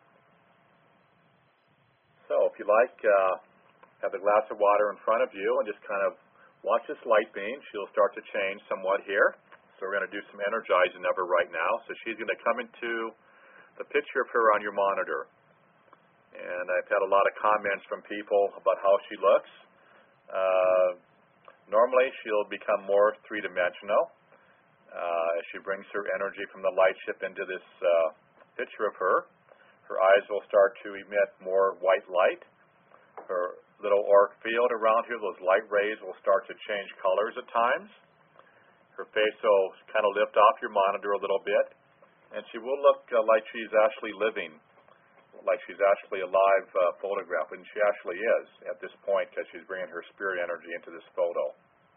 So if you like, uh, have a glass of water in front of you and just kind of watch this light beam. She'll start to change somewhat here. So we're going to do some energizing of her right now. So she's going to come into the picture of her on your monitor. And I've had a lot of comments from people about how she looks. Uh, normally she'll become more three-dimensional uh, as she brings her energy from the light ship into this uh, picture of her. Her eyes will start to emit more white light. Her little auric field around here, those light rays will start to change colors at times. Her face will kind of lift off your monitor a little bit, and she will look uh, like she's actually living, like she's actually a live uh, photograph, and she actually is at this point because she's bringing her spirit energy into this photo.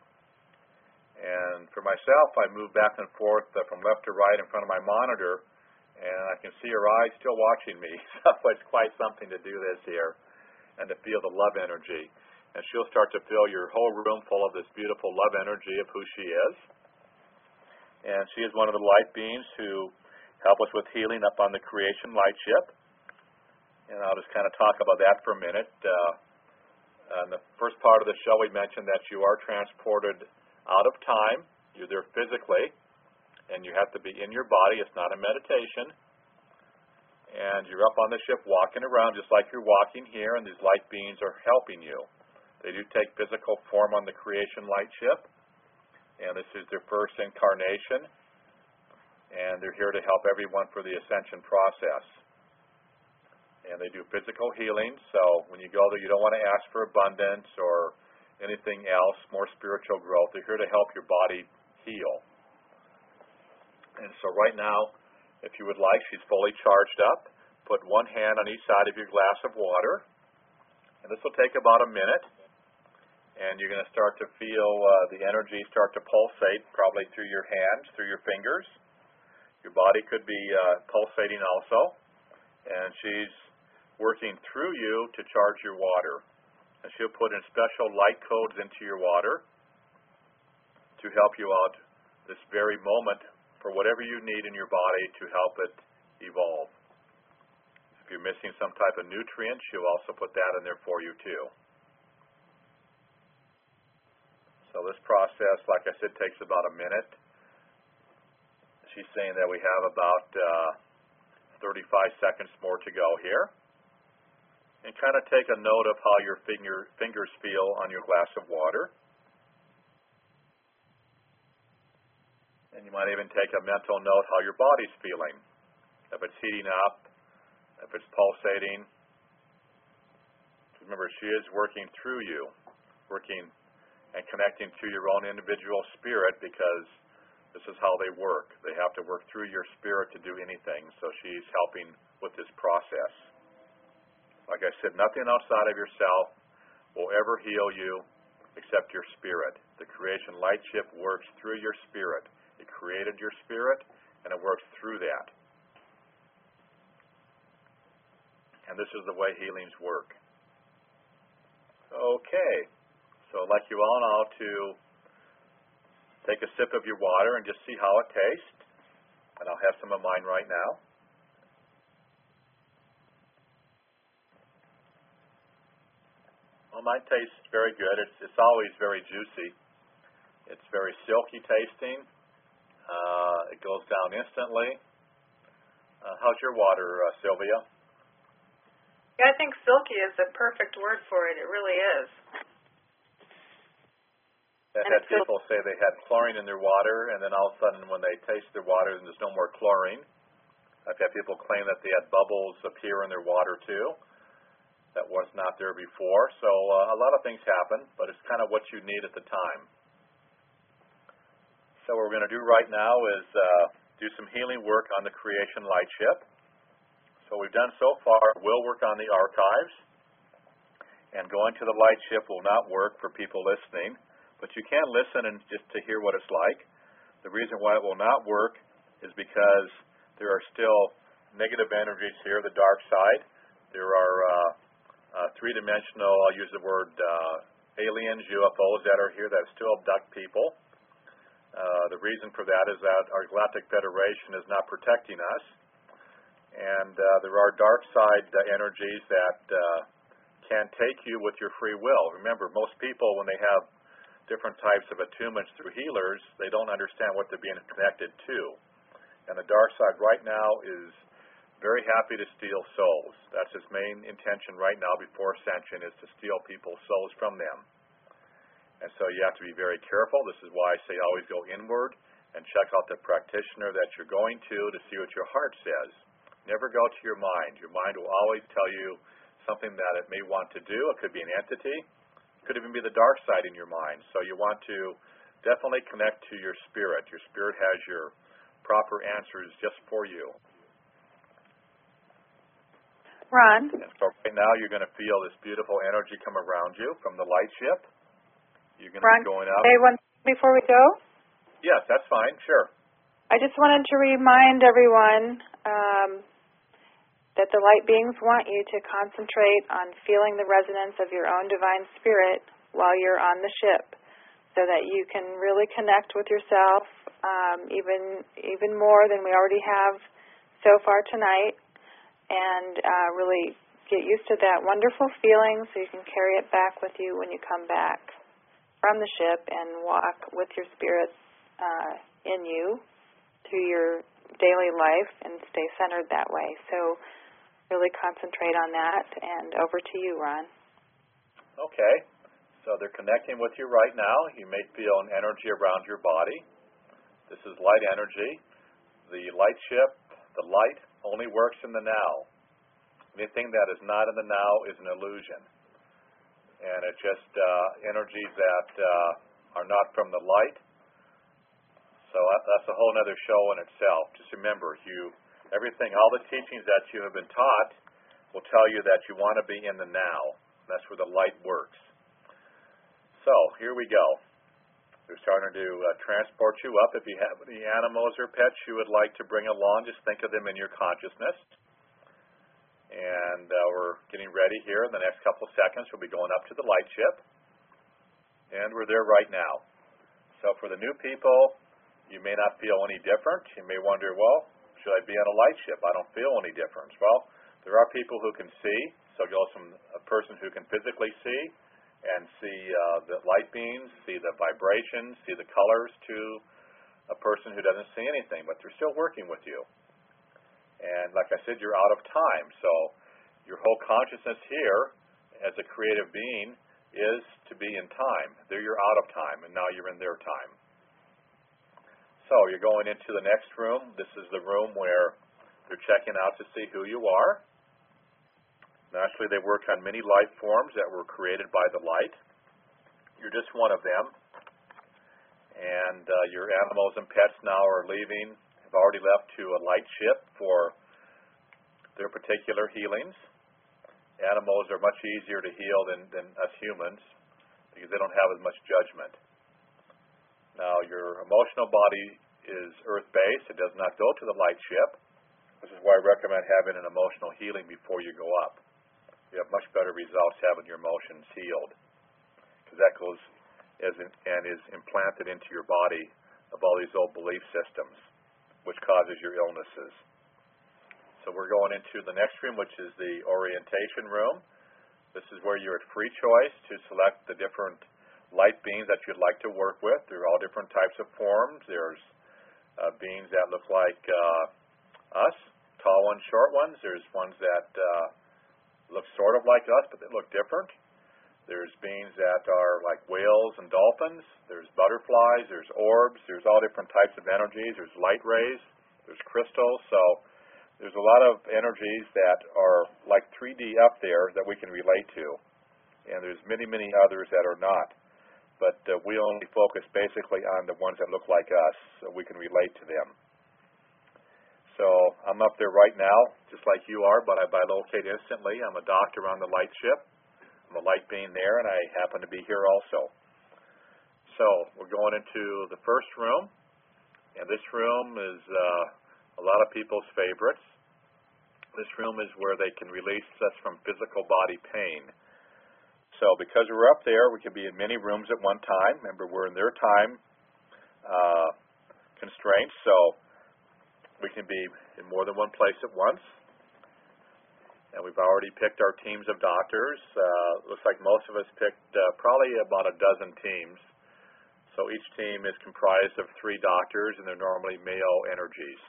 And for myself, I move back and forth uh, from left to right in front of my monitor, and I can see her eyes still watching me, so it's quite something to do this here, and to feel the love energy. And she'll start to fill your whole room full of this beautiful love energy of who she is. And she is one of the light beings who help us with healing up on the creation light ship. And I'll just kind of talk about that for a minute. Uh, in the first part of the show, we mentioned that you are transported out of time. You're there physically, and you have to be in your body. It's not a meditation. And you're up on the ship walking around just like you're walking here, and these light beings are helping you. They do take physical form on the creation light ship, and this is their first incarnation, and they're here to help everyone for the ascension process. And they do physical healing, so when you go there, you don't want to ask for abundance or anything else, more spiritual growth. They're here to help your body heal. And so right now, if you would like, she's fully charged up. Put one hand on each side of your glass of water. And this will take about a minute. And you're going to start to feel uh, the energy start to pulsate, probably through your hands, through your fingers. Your body could be uh, pulsating also. And she's working through you to charge your water. And she'll put in special light codes into your water to help you out this very moment for whatever you need in your body to help it evolve. If you're missing some type of nutrient, she'll also put that in there for you too. So this process, like I said, takes about a minute. She's saying that we have about uh, thirty-five seconds more to go here. And kind of take a note of how your finger, fingers feel on your glass of water. And you might even take a mental note how your body's feeling. If it's heating up, if it's pulsating. Remember, she is working through you, working and connecting to your own individual spirit, because this is how they work. They have to work through your spirit to do anything, so she's helping with this process. Like I said, nothing outside of yourself will ever heal you except your spirit. The creation light ship works through your spirit. It created your spirit, and it works through that. And this is the way healings work. Okay, so I'd like you all now to take a sip of your water and just see how it tastes. And I'll have some of mine right now. Well, mine tastes very good. It's, it's always very juicy. It's very silky tasting. Uh, it goes down instantly. Uh, how's your water, uh, Sylvia? Yeah, I think silky is the perfect word for it. It really is. I've had people say they had chlorine in their water, and then all of a sudden when they taste their water, there's no more chlorine. I've had people claim that they had bubbles appear in their water too. That was not there before. So uh, a lot of things happen, but it's kind of what you need at the time. So what we're going to do right now is uh, do some healing work on the creation light ship. So what we've done so far, we'll work on the archives. And going to the light ship will not work for people listening, but you can listen and just to hear what it's like. The reason why it will not work is because there are still negative energies here, the dark side. There are uh, Uh, three-dimensional, I'll use the word uh, aliens, U F Os that are here that still abduct people. Uh, the reason for that is that our Galactic Federation is not protecting us. And uh, there are dark side uh, energies that uh, can take you with your free will. Remember, most people, when they have different types of attunements through healers, they don't understand what they're being connected to. And the dark side right now is very happy to steal souls. That's his main intention right now before ascension, is to steal people's souls from them. And so you have to be very careful. This is why I say always go inward and check out the practitioner that you're going to to see what your heart says. Never go to your mind. Your mind will always tell you something that it may want to do. It could be an entity. It could even be the dark side in your mind. So you want to definitely connect to your spirit. Your spirit has your proper answers just for you. Ron? And so right now you're going to feel this beautiful energy come around you from the light ship. You're going to Ron, be going out. Hey, one before we go? Yes, that's fine. Sure. I just wanted to remind everyone um, that the light beings want you to concentrate on feeling the resonance of your own divine spirit while you're on the ship, so that you can really connect with yourself um, even even more than we already have so far tonight, and uh, really get used to that wonderful feeling so you can carry it back with you when you come back from the ship and walk with your spirit uh, in you through your daily life and stay centered that way. So really concentrate on that, and over to you, Ron. Okay. So they're connecting with you right now. You may feel an energy around your body. This is light energy. The light ship, the light only works in the now. Anything that is not in the now is an illusion. And it's just uh, energies that uh, are not from the light. So that's a whole other show in itself. Just remember, you everything, all the teachings that you have been taught will tell you that you want to be in the now. That's where the light works. So here we go. We're starting to uh, transport you up. If you have any animals or pets you would like to bring along, just think of them in your consciousness. And uh, we're getting ready here. In the next couple of seconds, we'll be going up to the light ship. And we're there right now. So for the new people, you may not feel any different. You may wonder, well, should I be on a light ship? I don't feel any difference. Well, there are people who can see. So go from a person who can physically see and see uh, the light beams, see the vibrations, see the colors, to a person who doesn't see anything, but they're still working with you. And like I said, you're out of time, so Your whole consciousness here, as a creative being, is to be in time. There you're out of time, and now you're in their time. So you're going into the next room. This is the room where they're checking out to see who you are. Naturally, they work on many life forms that were created by the light. You're just one of them. And uh, your animals and pets now are leaving, have already left to a light ship for their particular healings. Animals are much easier to heal than, than us humans because they don't have as much judgment. Now, your emotional body is earth-based. It does not go to the light ship. This is why I recommend having an emotional healing before you go up. You have much better results having your emotions healed because that goes as in, and is implanted into your body of all these old belief systems, which causes your illnesses. So we're going into the next room, which is the orientation room. This is where you're at free choice to select the different light beings that you'd like to work with. There are all different types of forms. There's uh, beings that look like uh, us, tall ones, short ones. There's ones that uh, look sort of like us, but they look different. There's beings that are like whales and dolphins. There's butterflies. There's orbs. There's all different types of energies. There's light rays. There's crystals. So there's a lot of energies that are like three D up there that we can relate to. And there's many, many others that are not. But uh, we only focus basically on the ones that look like us so we can relate to them. So I'm up there right now, just like you are, but I bilocate instantly. I'm a doctor on the light ship. I'm a light being there, and I happen to be here also. So we're going into the first room, and this room is uh, a lot of people's favorites. This room is where they can release us from physical body pain. So because we're up there, we can be in many rooms at one time. Remember, we're in their time uh, constraints, so we can be in more than one place at once. And we've already picked our teams of doctors. Uh, looks like most of us picked uh, probably about a dozen teams. So each team is comprised of three doctors, and they're normally male energies.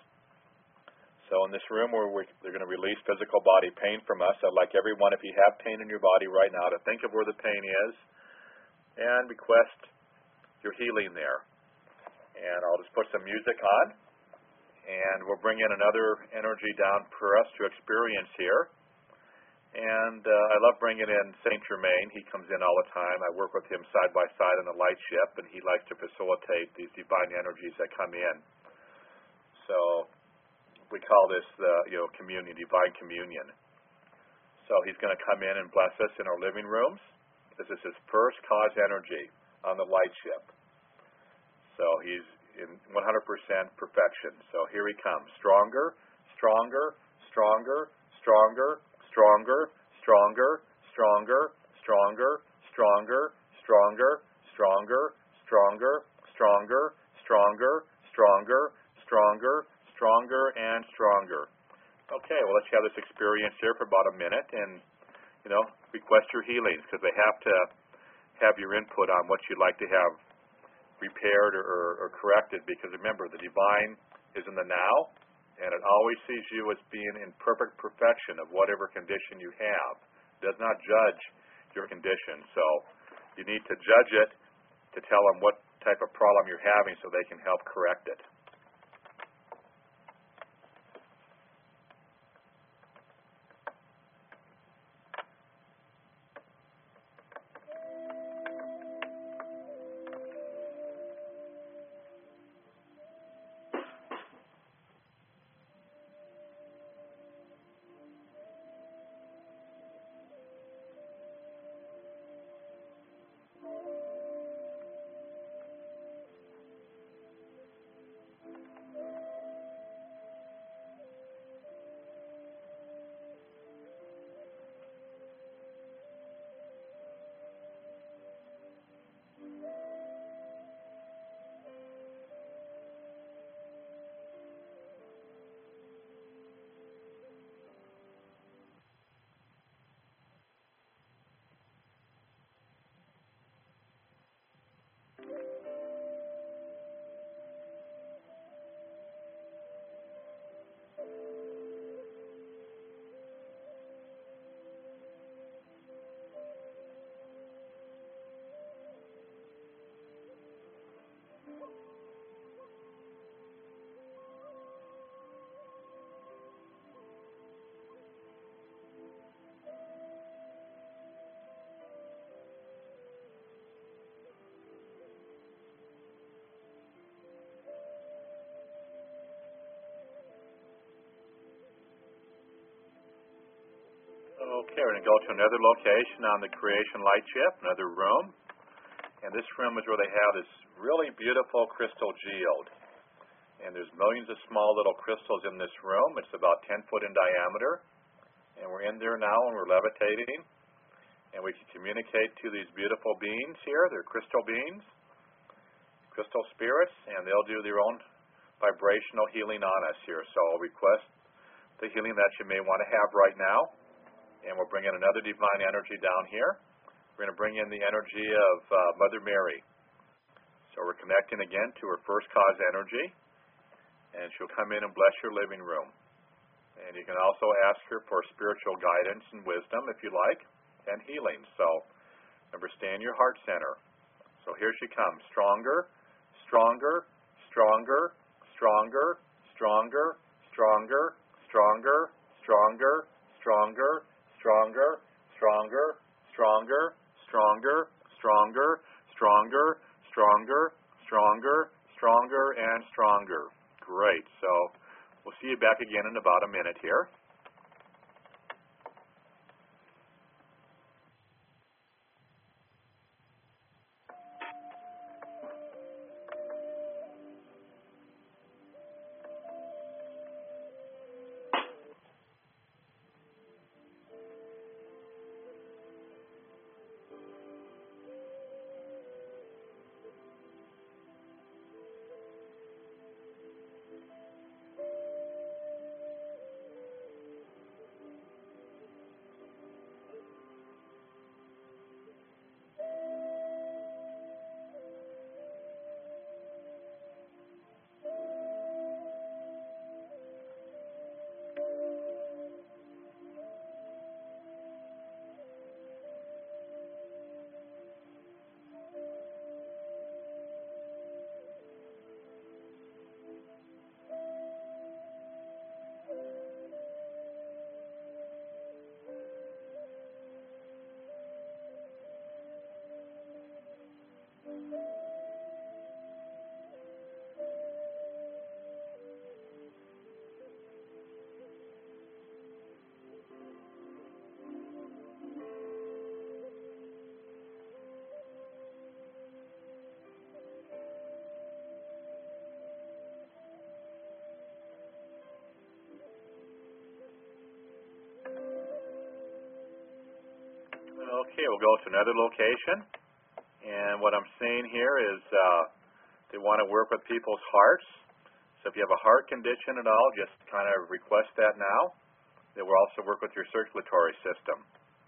So in this room where we, they're going to release physical body pain from us, I'd like everyone, if you have pain in your body right now, to think of where the pain is and request your healing there. And I'll just put some music on, and we'll bring in another energy down for us to experience here. And uh, I love bringing in Saint Germain. He comes in all the time. I work with him side by side on the light ship, and he likes to facilitate these divine energies that come in. So we call this the you know communion, divine communion. So he's going to come in and bless us in our living rooms. This is his first cause energy on the light ship. So he's in one hundred percent perfection. So here he comes. Stronger, stronger, stronger, stronger, stronger, stronger, stronger, stronger, stronger, stronger, stronger, stronger, stronger, stronger, stronger, stronger, stronger, and stronger. Okay, well, let's have this experience here for about a minute and, you know, request your healings because they have to have your input on what you'd like to have repaired or, or, or corrected because, remember, the divine is in the now, and it always sees you as being in perfect perfection of whatever condition you have. It does not judge your condition. So you need to judge it to tell them what type of problem you're having so they can help correct it. Okay, we're going to go to another location on the Creation Light Ship, another room. And this room is where they have this really beautiful crystal geode. And there's millions of small little crystals in this room. It's about ten foot in diameter. And we're in there now and we're levitating. And we can communicate to these beautiful beings here. They're crystal beings, crystal spirits, and they'll do their own vibrational healing on us here. So I'll request the healing that you may want to have right now. And we'll bring in another divine energy down here. We're going to bring in the energy of uh, Mother Mary. So we're connecting again to her first cause energy. And she'll come in and bless your living room. And you can also ask her for spiritual guidance and wisdom if you like, and healing. So remember, stay in your heart center. So here she comes. Stronger, stronger, stronger, stronger, stronger, stronger, stronger, stronger, stronger, stronger, stronger, stronger, stronger, stronger, stronger, stronger, stronger, stronger, and stronger. Great. So we'll see you back again in about a minute here. Okay, we'll go to another location. And what I'm seeing here is uh, they want to work with people's hearts. So if you have a heart condition at all, just kind of request that now. They will also work with your circulatory system.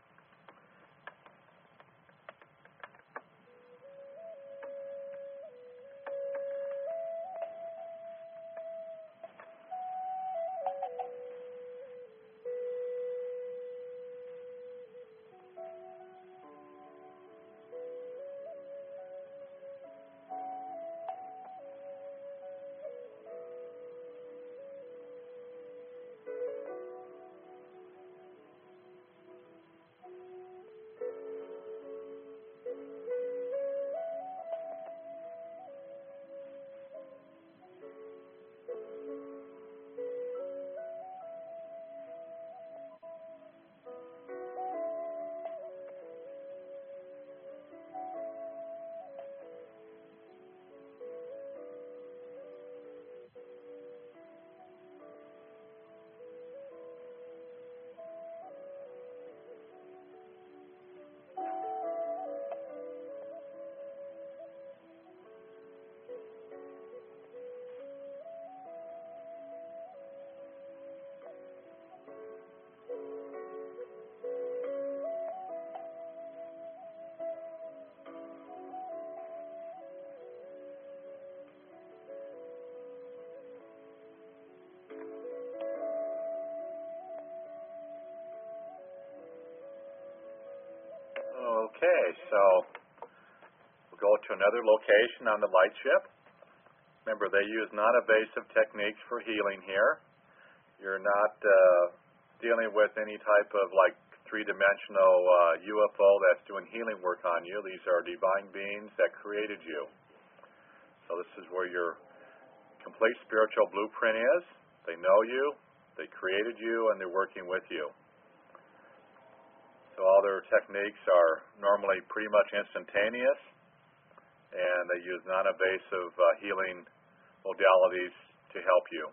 Okay, so we'll go to another location on the light ship. Remember, they use non-invasive techniques for healing here. You're not uh, dealing with any type of like three-dimensional uh, U F O that's doing healing work on you. These are divine beings that created you. So this is where your complete spiritual blueprint is. They know you, they created you, and they're working with you. So all their techniques are normally pretty much instantaneous, and they use non-invasive uh, healing modalities to help you.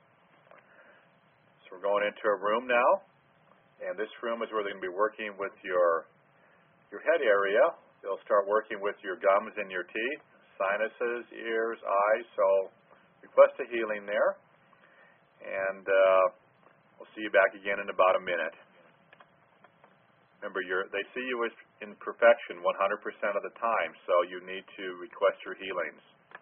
So we're going into a room now, and this room is where they're going to be working with your your head area. They'll start working with your gums and your teeth, sinuses, ears, eyes. So request a healing there, and uh, we'll see you back again in about a minute. Remember, you're, they see you as in perfection one hundred percent of the time, so you need to request your healings.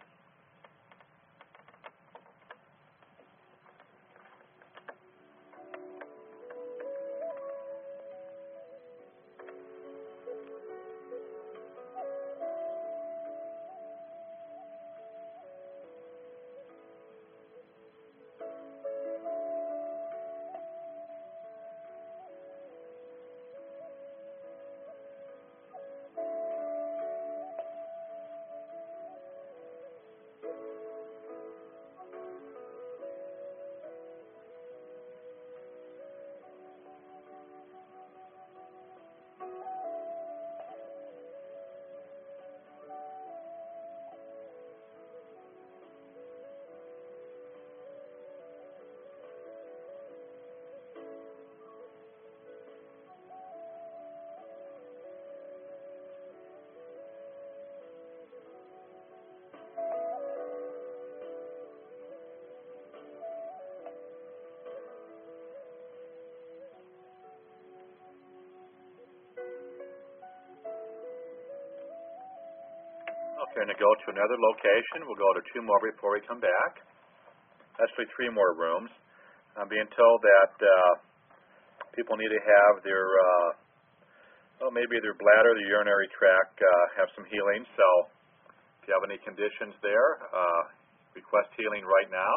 Okay, we're going to go to another location. We'll go to two more before we come back. Actually, three more rooms. I'm being told that uh, people need to have their, uh, well, maybe their bladder, their urinary tract, uh, have some healing. So if you have any conditions there, uh, request healing right now.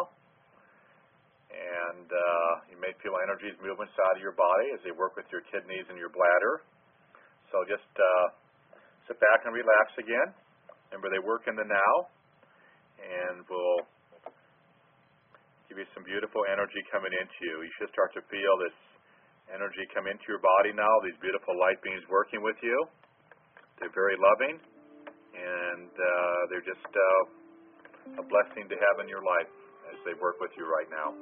And uh, you may feel energies move inside of your body as they work with your kidneys and your bladder. So just uh, sit back and relax again. Remember, they work in the now, and we'll give you some beautiful energy coming into you. You should start to feel this energy come into your body now, these beautiful light beings working with you. They're very loving, and uh, they're just uh, a blessing to have in your life as they work with you right now.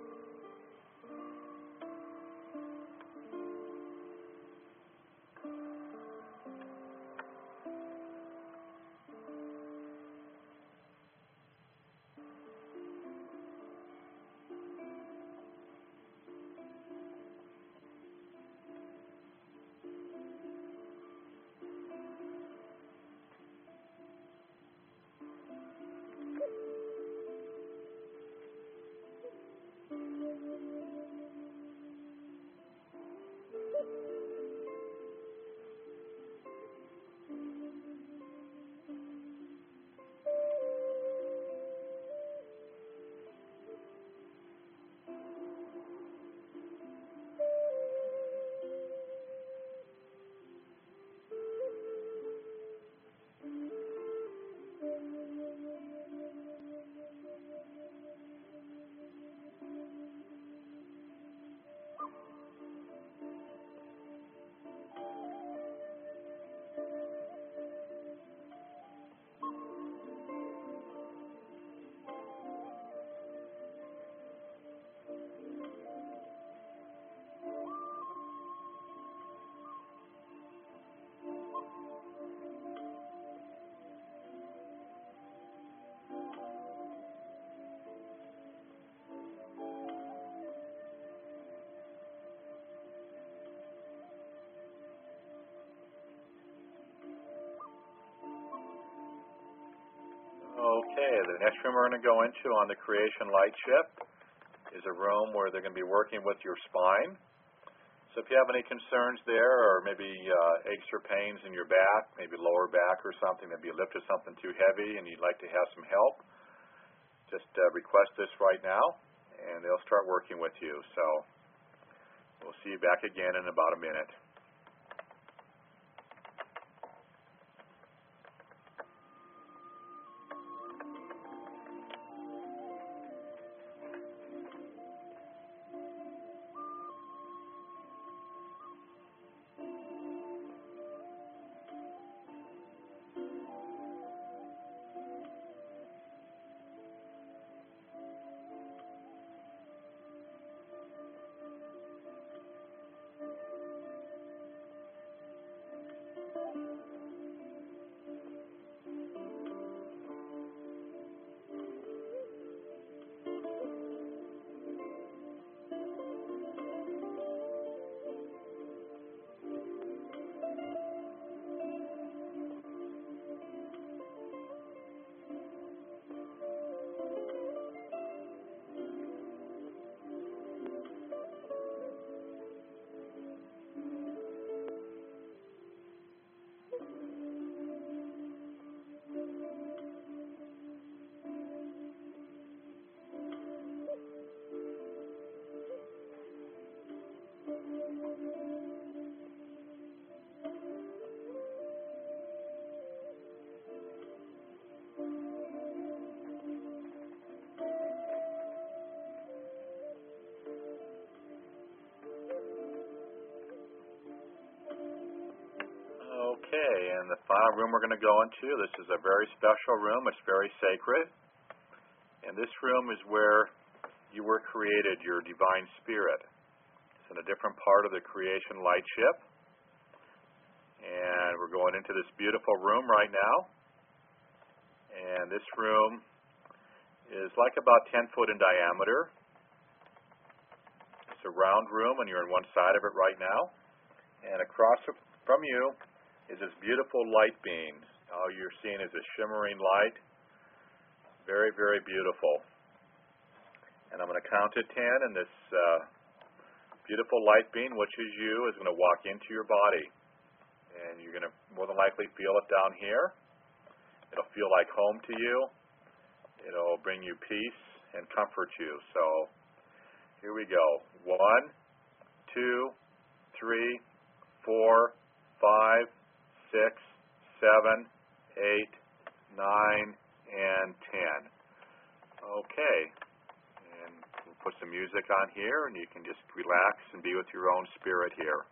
Okay, the next room we're going to go into on the Creation Light Ship is a room where they're going to be working with your spine. So if you have any concerns there, or maybe uh, aches or pains in your back, maybe lower back or something, maybe you lifted something too heavy and you'd like to have some help, just uh, request this right now, and they'll start working with you. So we'll see you back again in about a minute. Okay, and the final room we're going to go into, this is a very special room. It's very sacred. And this room is where you were created, your divine spirit. It's in a different part of the creation light ship. And we're going into this beautiful room right now. And this room is like about ten foot in diameter. It's a round room, and you're on one side of it right now. And across from you is this beautiful light beam. All you're seeing is a shimmering light. Very, very beautiful. And I'm going to count to ten, and this uh, beautiful light beam, which is you, is going to walk into your body. And you're going to more than likely feel it down here. It'll feel like home to you. It'll bring you peace and comfort you. So here we go. One, two, three, four, five, six, seven, eight, nine, and ten. Okay. And we'll put some music on here, and you can just relax and be with your own spirit here.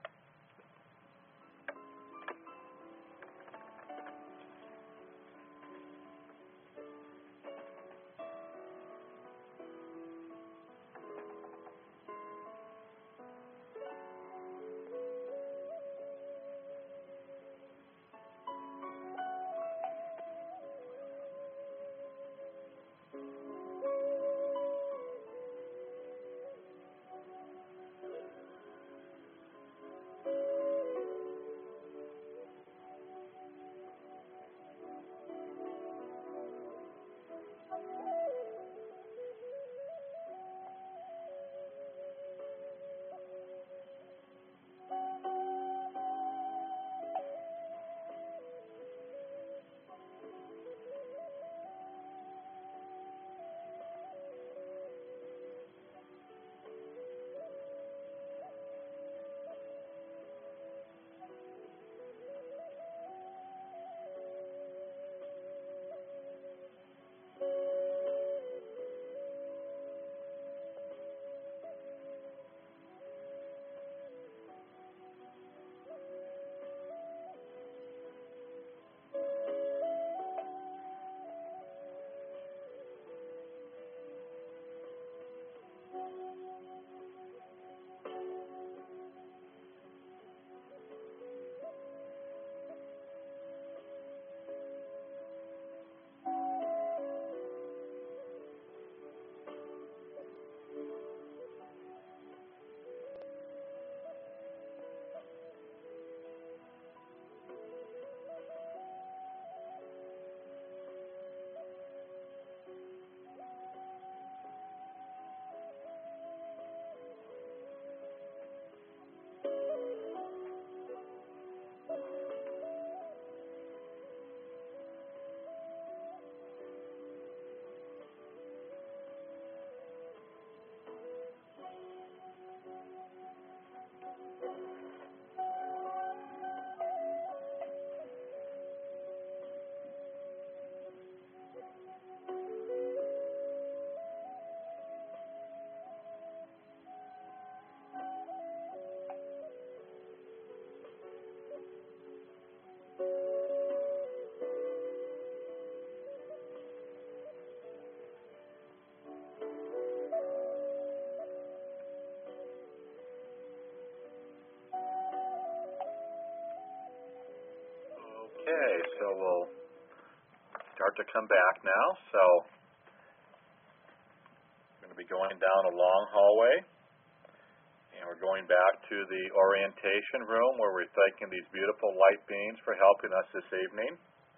Okay, so we'll start to come back now. So we're going to be going down a long hallway, and we're going back to the orientation room where we're thanking these beautiful light beings for helping us this evening.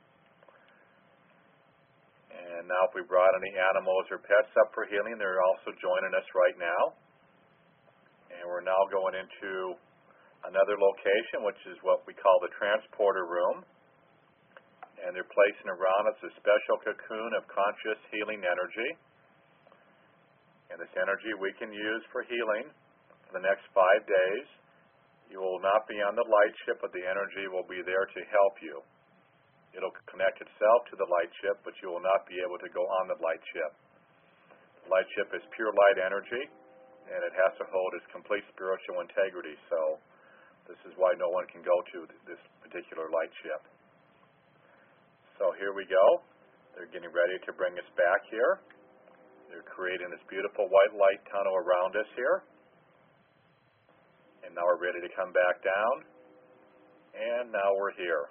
And now if we brought any animals or pets up for healing, they're also joining us right now. And we're now going into another location, which is what we call the transporter room. And they're placing around us a special cocoon of conscious healing energy. And this energy we can use for healing for the next five days. You will not be on the light ship, but the energy will be there to help you. It'll connect itself to the light ship, but you will not be able to go on the light ship. The light ship is pure light energy, and it has to hold its complete spiritual integrity. So This is why no one can go to this particular light ship. So here we go. They're getting ready to bring us back here. They're creating this beautiful white light tunnel around us here. And now we're ready to come back down. And now we're here.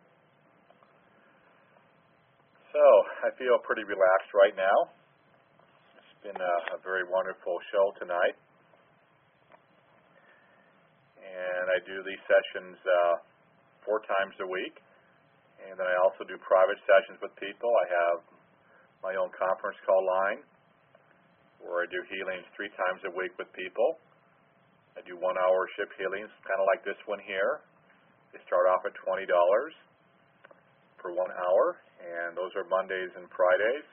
So I feel pretty relaxed right now. It's been a, a very wonderful show tonight. And I do these sessions uh, four times a week. And then I also do private sessions with people. I have my own conference call line where I do healings three times a week with people. I do one-hour ship healings, kind of like this one here. They start off at twenty dollars for one hour, and those are Mondays and Fridays.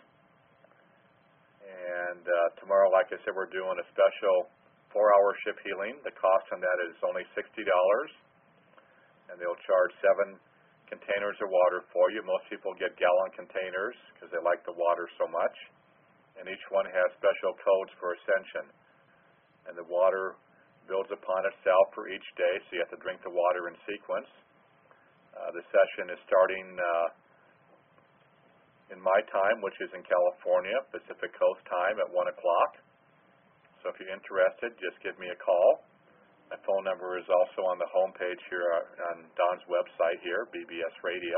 And uh, tomorrow, like I said, we're doing a special four-hour ship healing. The cost on that is only sixty dollars, and they'll charge seven containers of water for you. Most people get gallon containers because they like the water so much, and each one has special codes for ascension. And the water builds upon itself for each day, so you have to drink the water in sequence. Uh, the session is starting uh, in my time, which is in California, Pacific Coast time at one o'clock. So if you're interested, just give me a call. My phone number is also on the home page here on Don's website here, B B S Radio.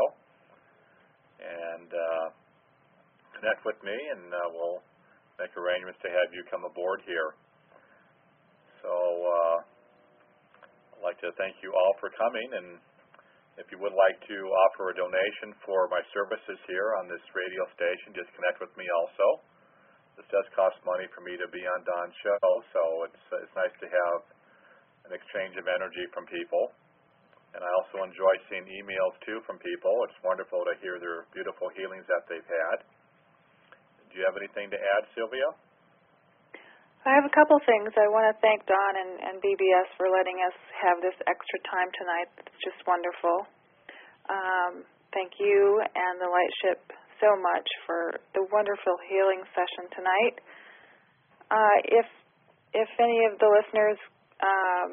And uh, connect with me, and uh, we'll make arrangements to have you come aboard here. So uh, I'd like to thank you all for coming, and if you would like to offer a donation for my services here on this radio station, just connect with me also. This does cost money for me to be on Don's show, so it's, it's nice to have an exchange of energy from people. And I also enjoy seeing emails, too, from people. It's wonderful to hear their beautiful healings that they've had. Do you have anything to add, Sylvia? I have a couple things. I want to thank Don and, and B B S for letting us have this extra time tonight. It's just wonderful. Um, thank you and the Light Ship so much for the wonderful healing session tonight. Uh, if if any of the listeners um,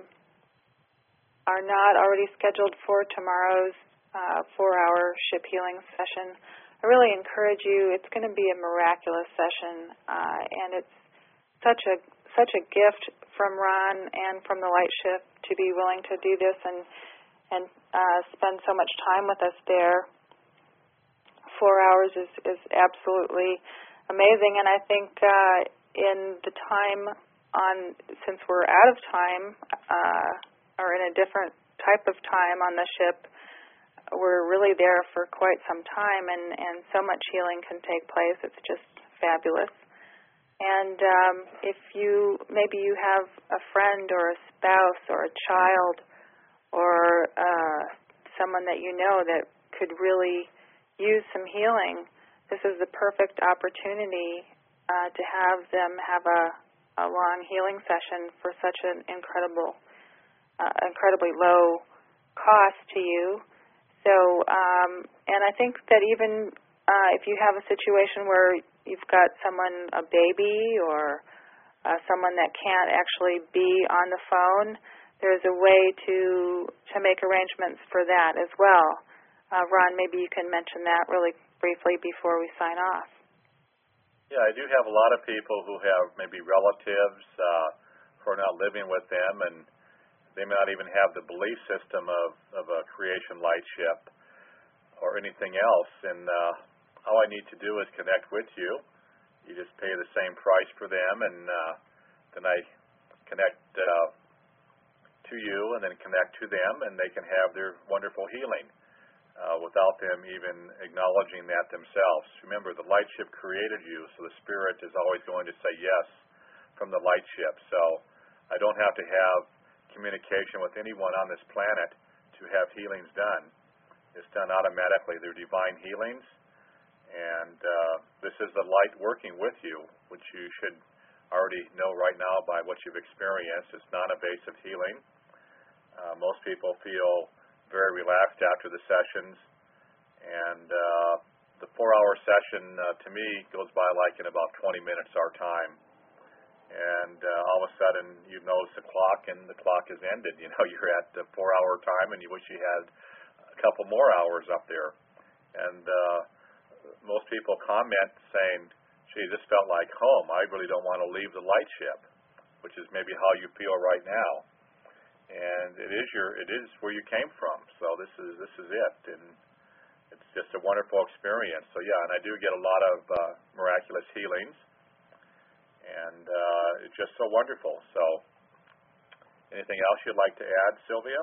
are not already scheduled for tomorrow's uh, four-hour ship healing session, I really encourage you. It's going to be a miraculous session, uh, and it's such a such a gift from Ron and from the Light Ship to be willing to do this and and uh, spend so much time with us there. Four hours is, is absolutely amazing, and I think uh, in the time on since we're out of time uh, or in a different type of time on the ship, we're really there for quite some time, and, and so much healing can take place. It's just fabulous. And um, if you, maybe you have a friend or a spouse or a child or uh, someone that you know that could really use some healing, this is the perfect opportunity uh, to have them have a, a long healing session for such an incredible, uh, incredibly low cost to you. So, um, and I think that even uh, if you have a situation where you've got someone, a baby or uh, someone that can't actually be on the phone, there's a way to to make arrangements for that as well. Uh, Ron, maybe you can mention that really briefly before we sign off. Yeah, I do have a lot of people who have maybe relatives uh, who are not living with them, and they may not even have the belief system of, of a creation light ship or anything else. And uh, all I need to do is connect with you. You just pay the same price for them, and uh, then I connect uh, to you and then connect to them, and they can have their wonderful healing uh, without them even acknowledging that themselves. Remember, the light ship created you, so the spirit is always going to say yes from the light ship. So I don't have to have communication with anyone on this planet to have healings done. It's done automatically. They're divine healings. And uh, this is the light working with you, which you should already know right now by what you've experienced. It's non-invasive healing. Uh, most people feel very relaxed after the sessions. And uh, the four-hour session, uh, to me, goes by like in about twenty minutes our time. and uh, all of a sudden you notice the clock, and the clock has ended. You know, you're at the four-hour time, and you wish you had a couple more hours up there. And uh, most people comment saying, gee, this felt like home. I really don't want to leave the lightship, which is maybe how you feel right now. And it is your, it is where you came from. So this is this is it, and it's just a wonderful experience. So yeah, and I do get a lot of uh, miraculous healings, and uh, it's just so wonderful. So, anything else you'd like to add, Sylvia?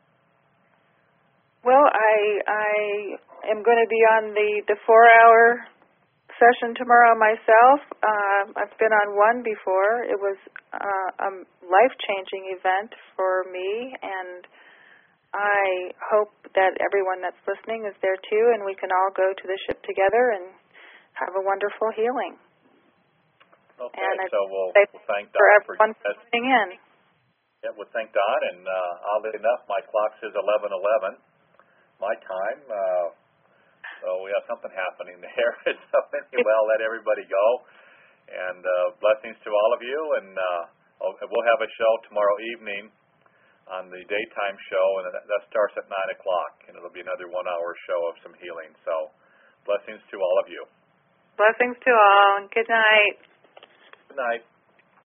Well, I I am going to be on the the four-hour session tomorrow myself. Uh, I've been on one before. It was uh, a life-changing event for me, and I hope that everyone that's listening is there too, and we can all go to the ship together and have a wonderful healing. Okay, and so we'll, we'll thank Don for for everyone for tuning in. Yeah, we'll thank Don, and uh, oddly enough, my clock says eleven eleven, my time. Uh, So we have something happening there. So anyway, I'll let everybody go. And uh, blessings to all of you. And uh, we'll have a show tomorrow evening on the daytime show, and that, that starts at nine o'clock. And it'll be another one-hour show of some healing. So blessings to all of you. Blessings to all. Good night. Good night.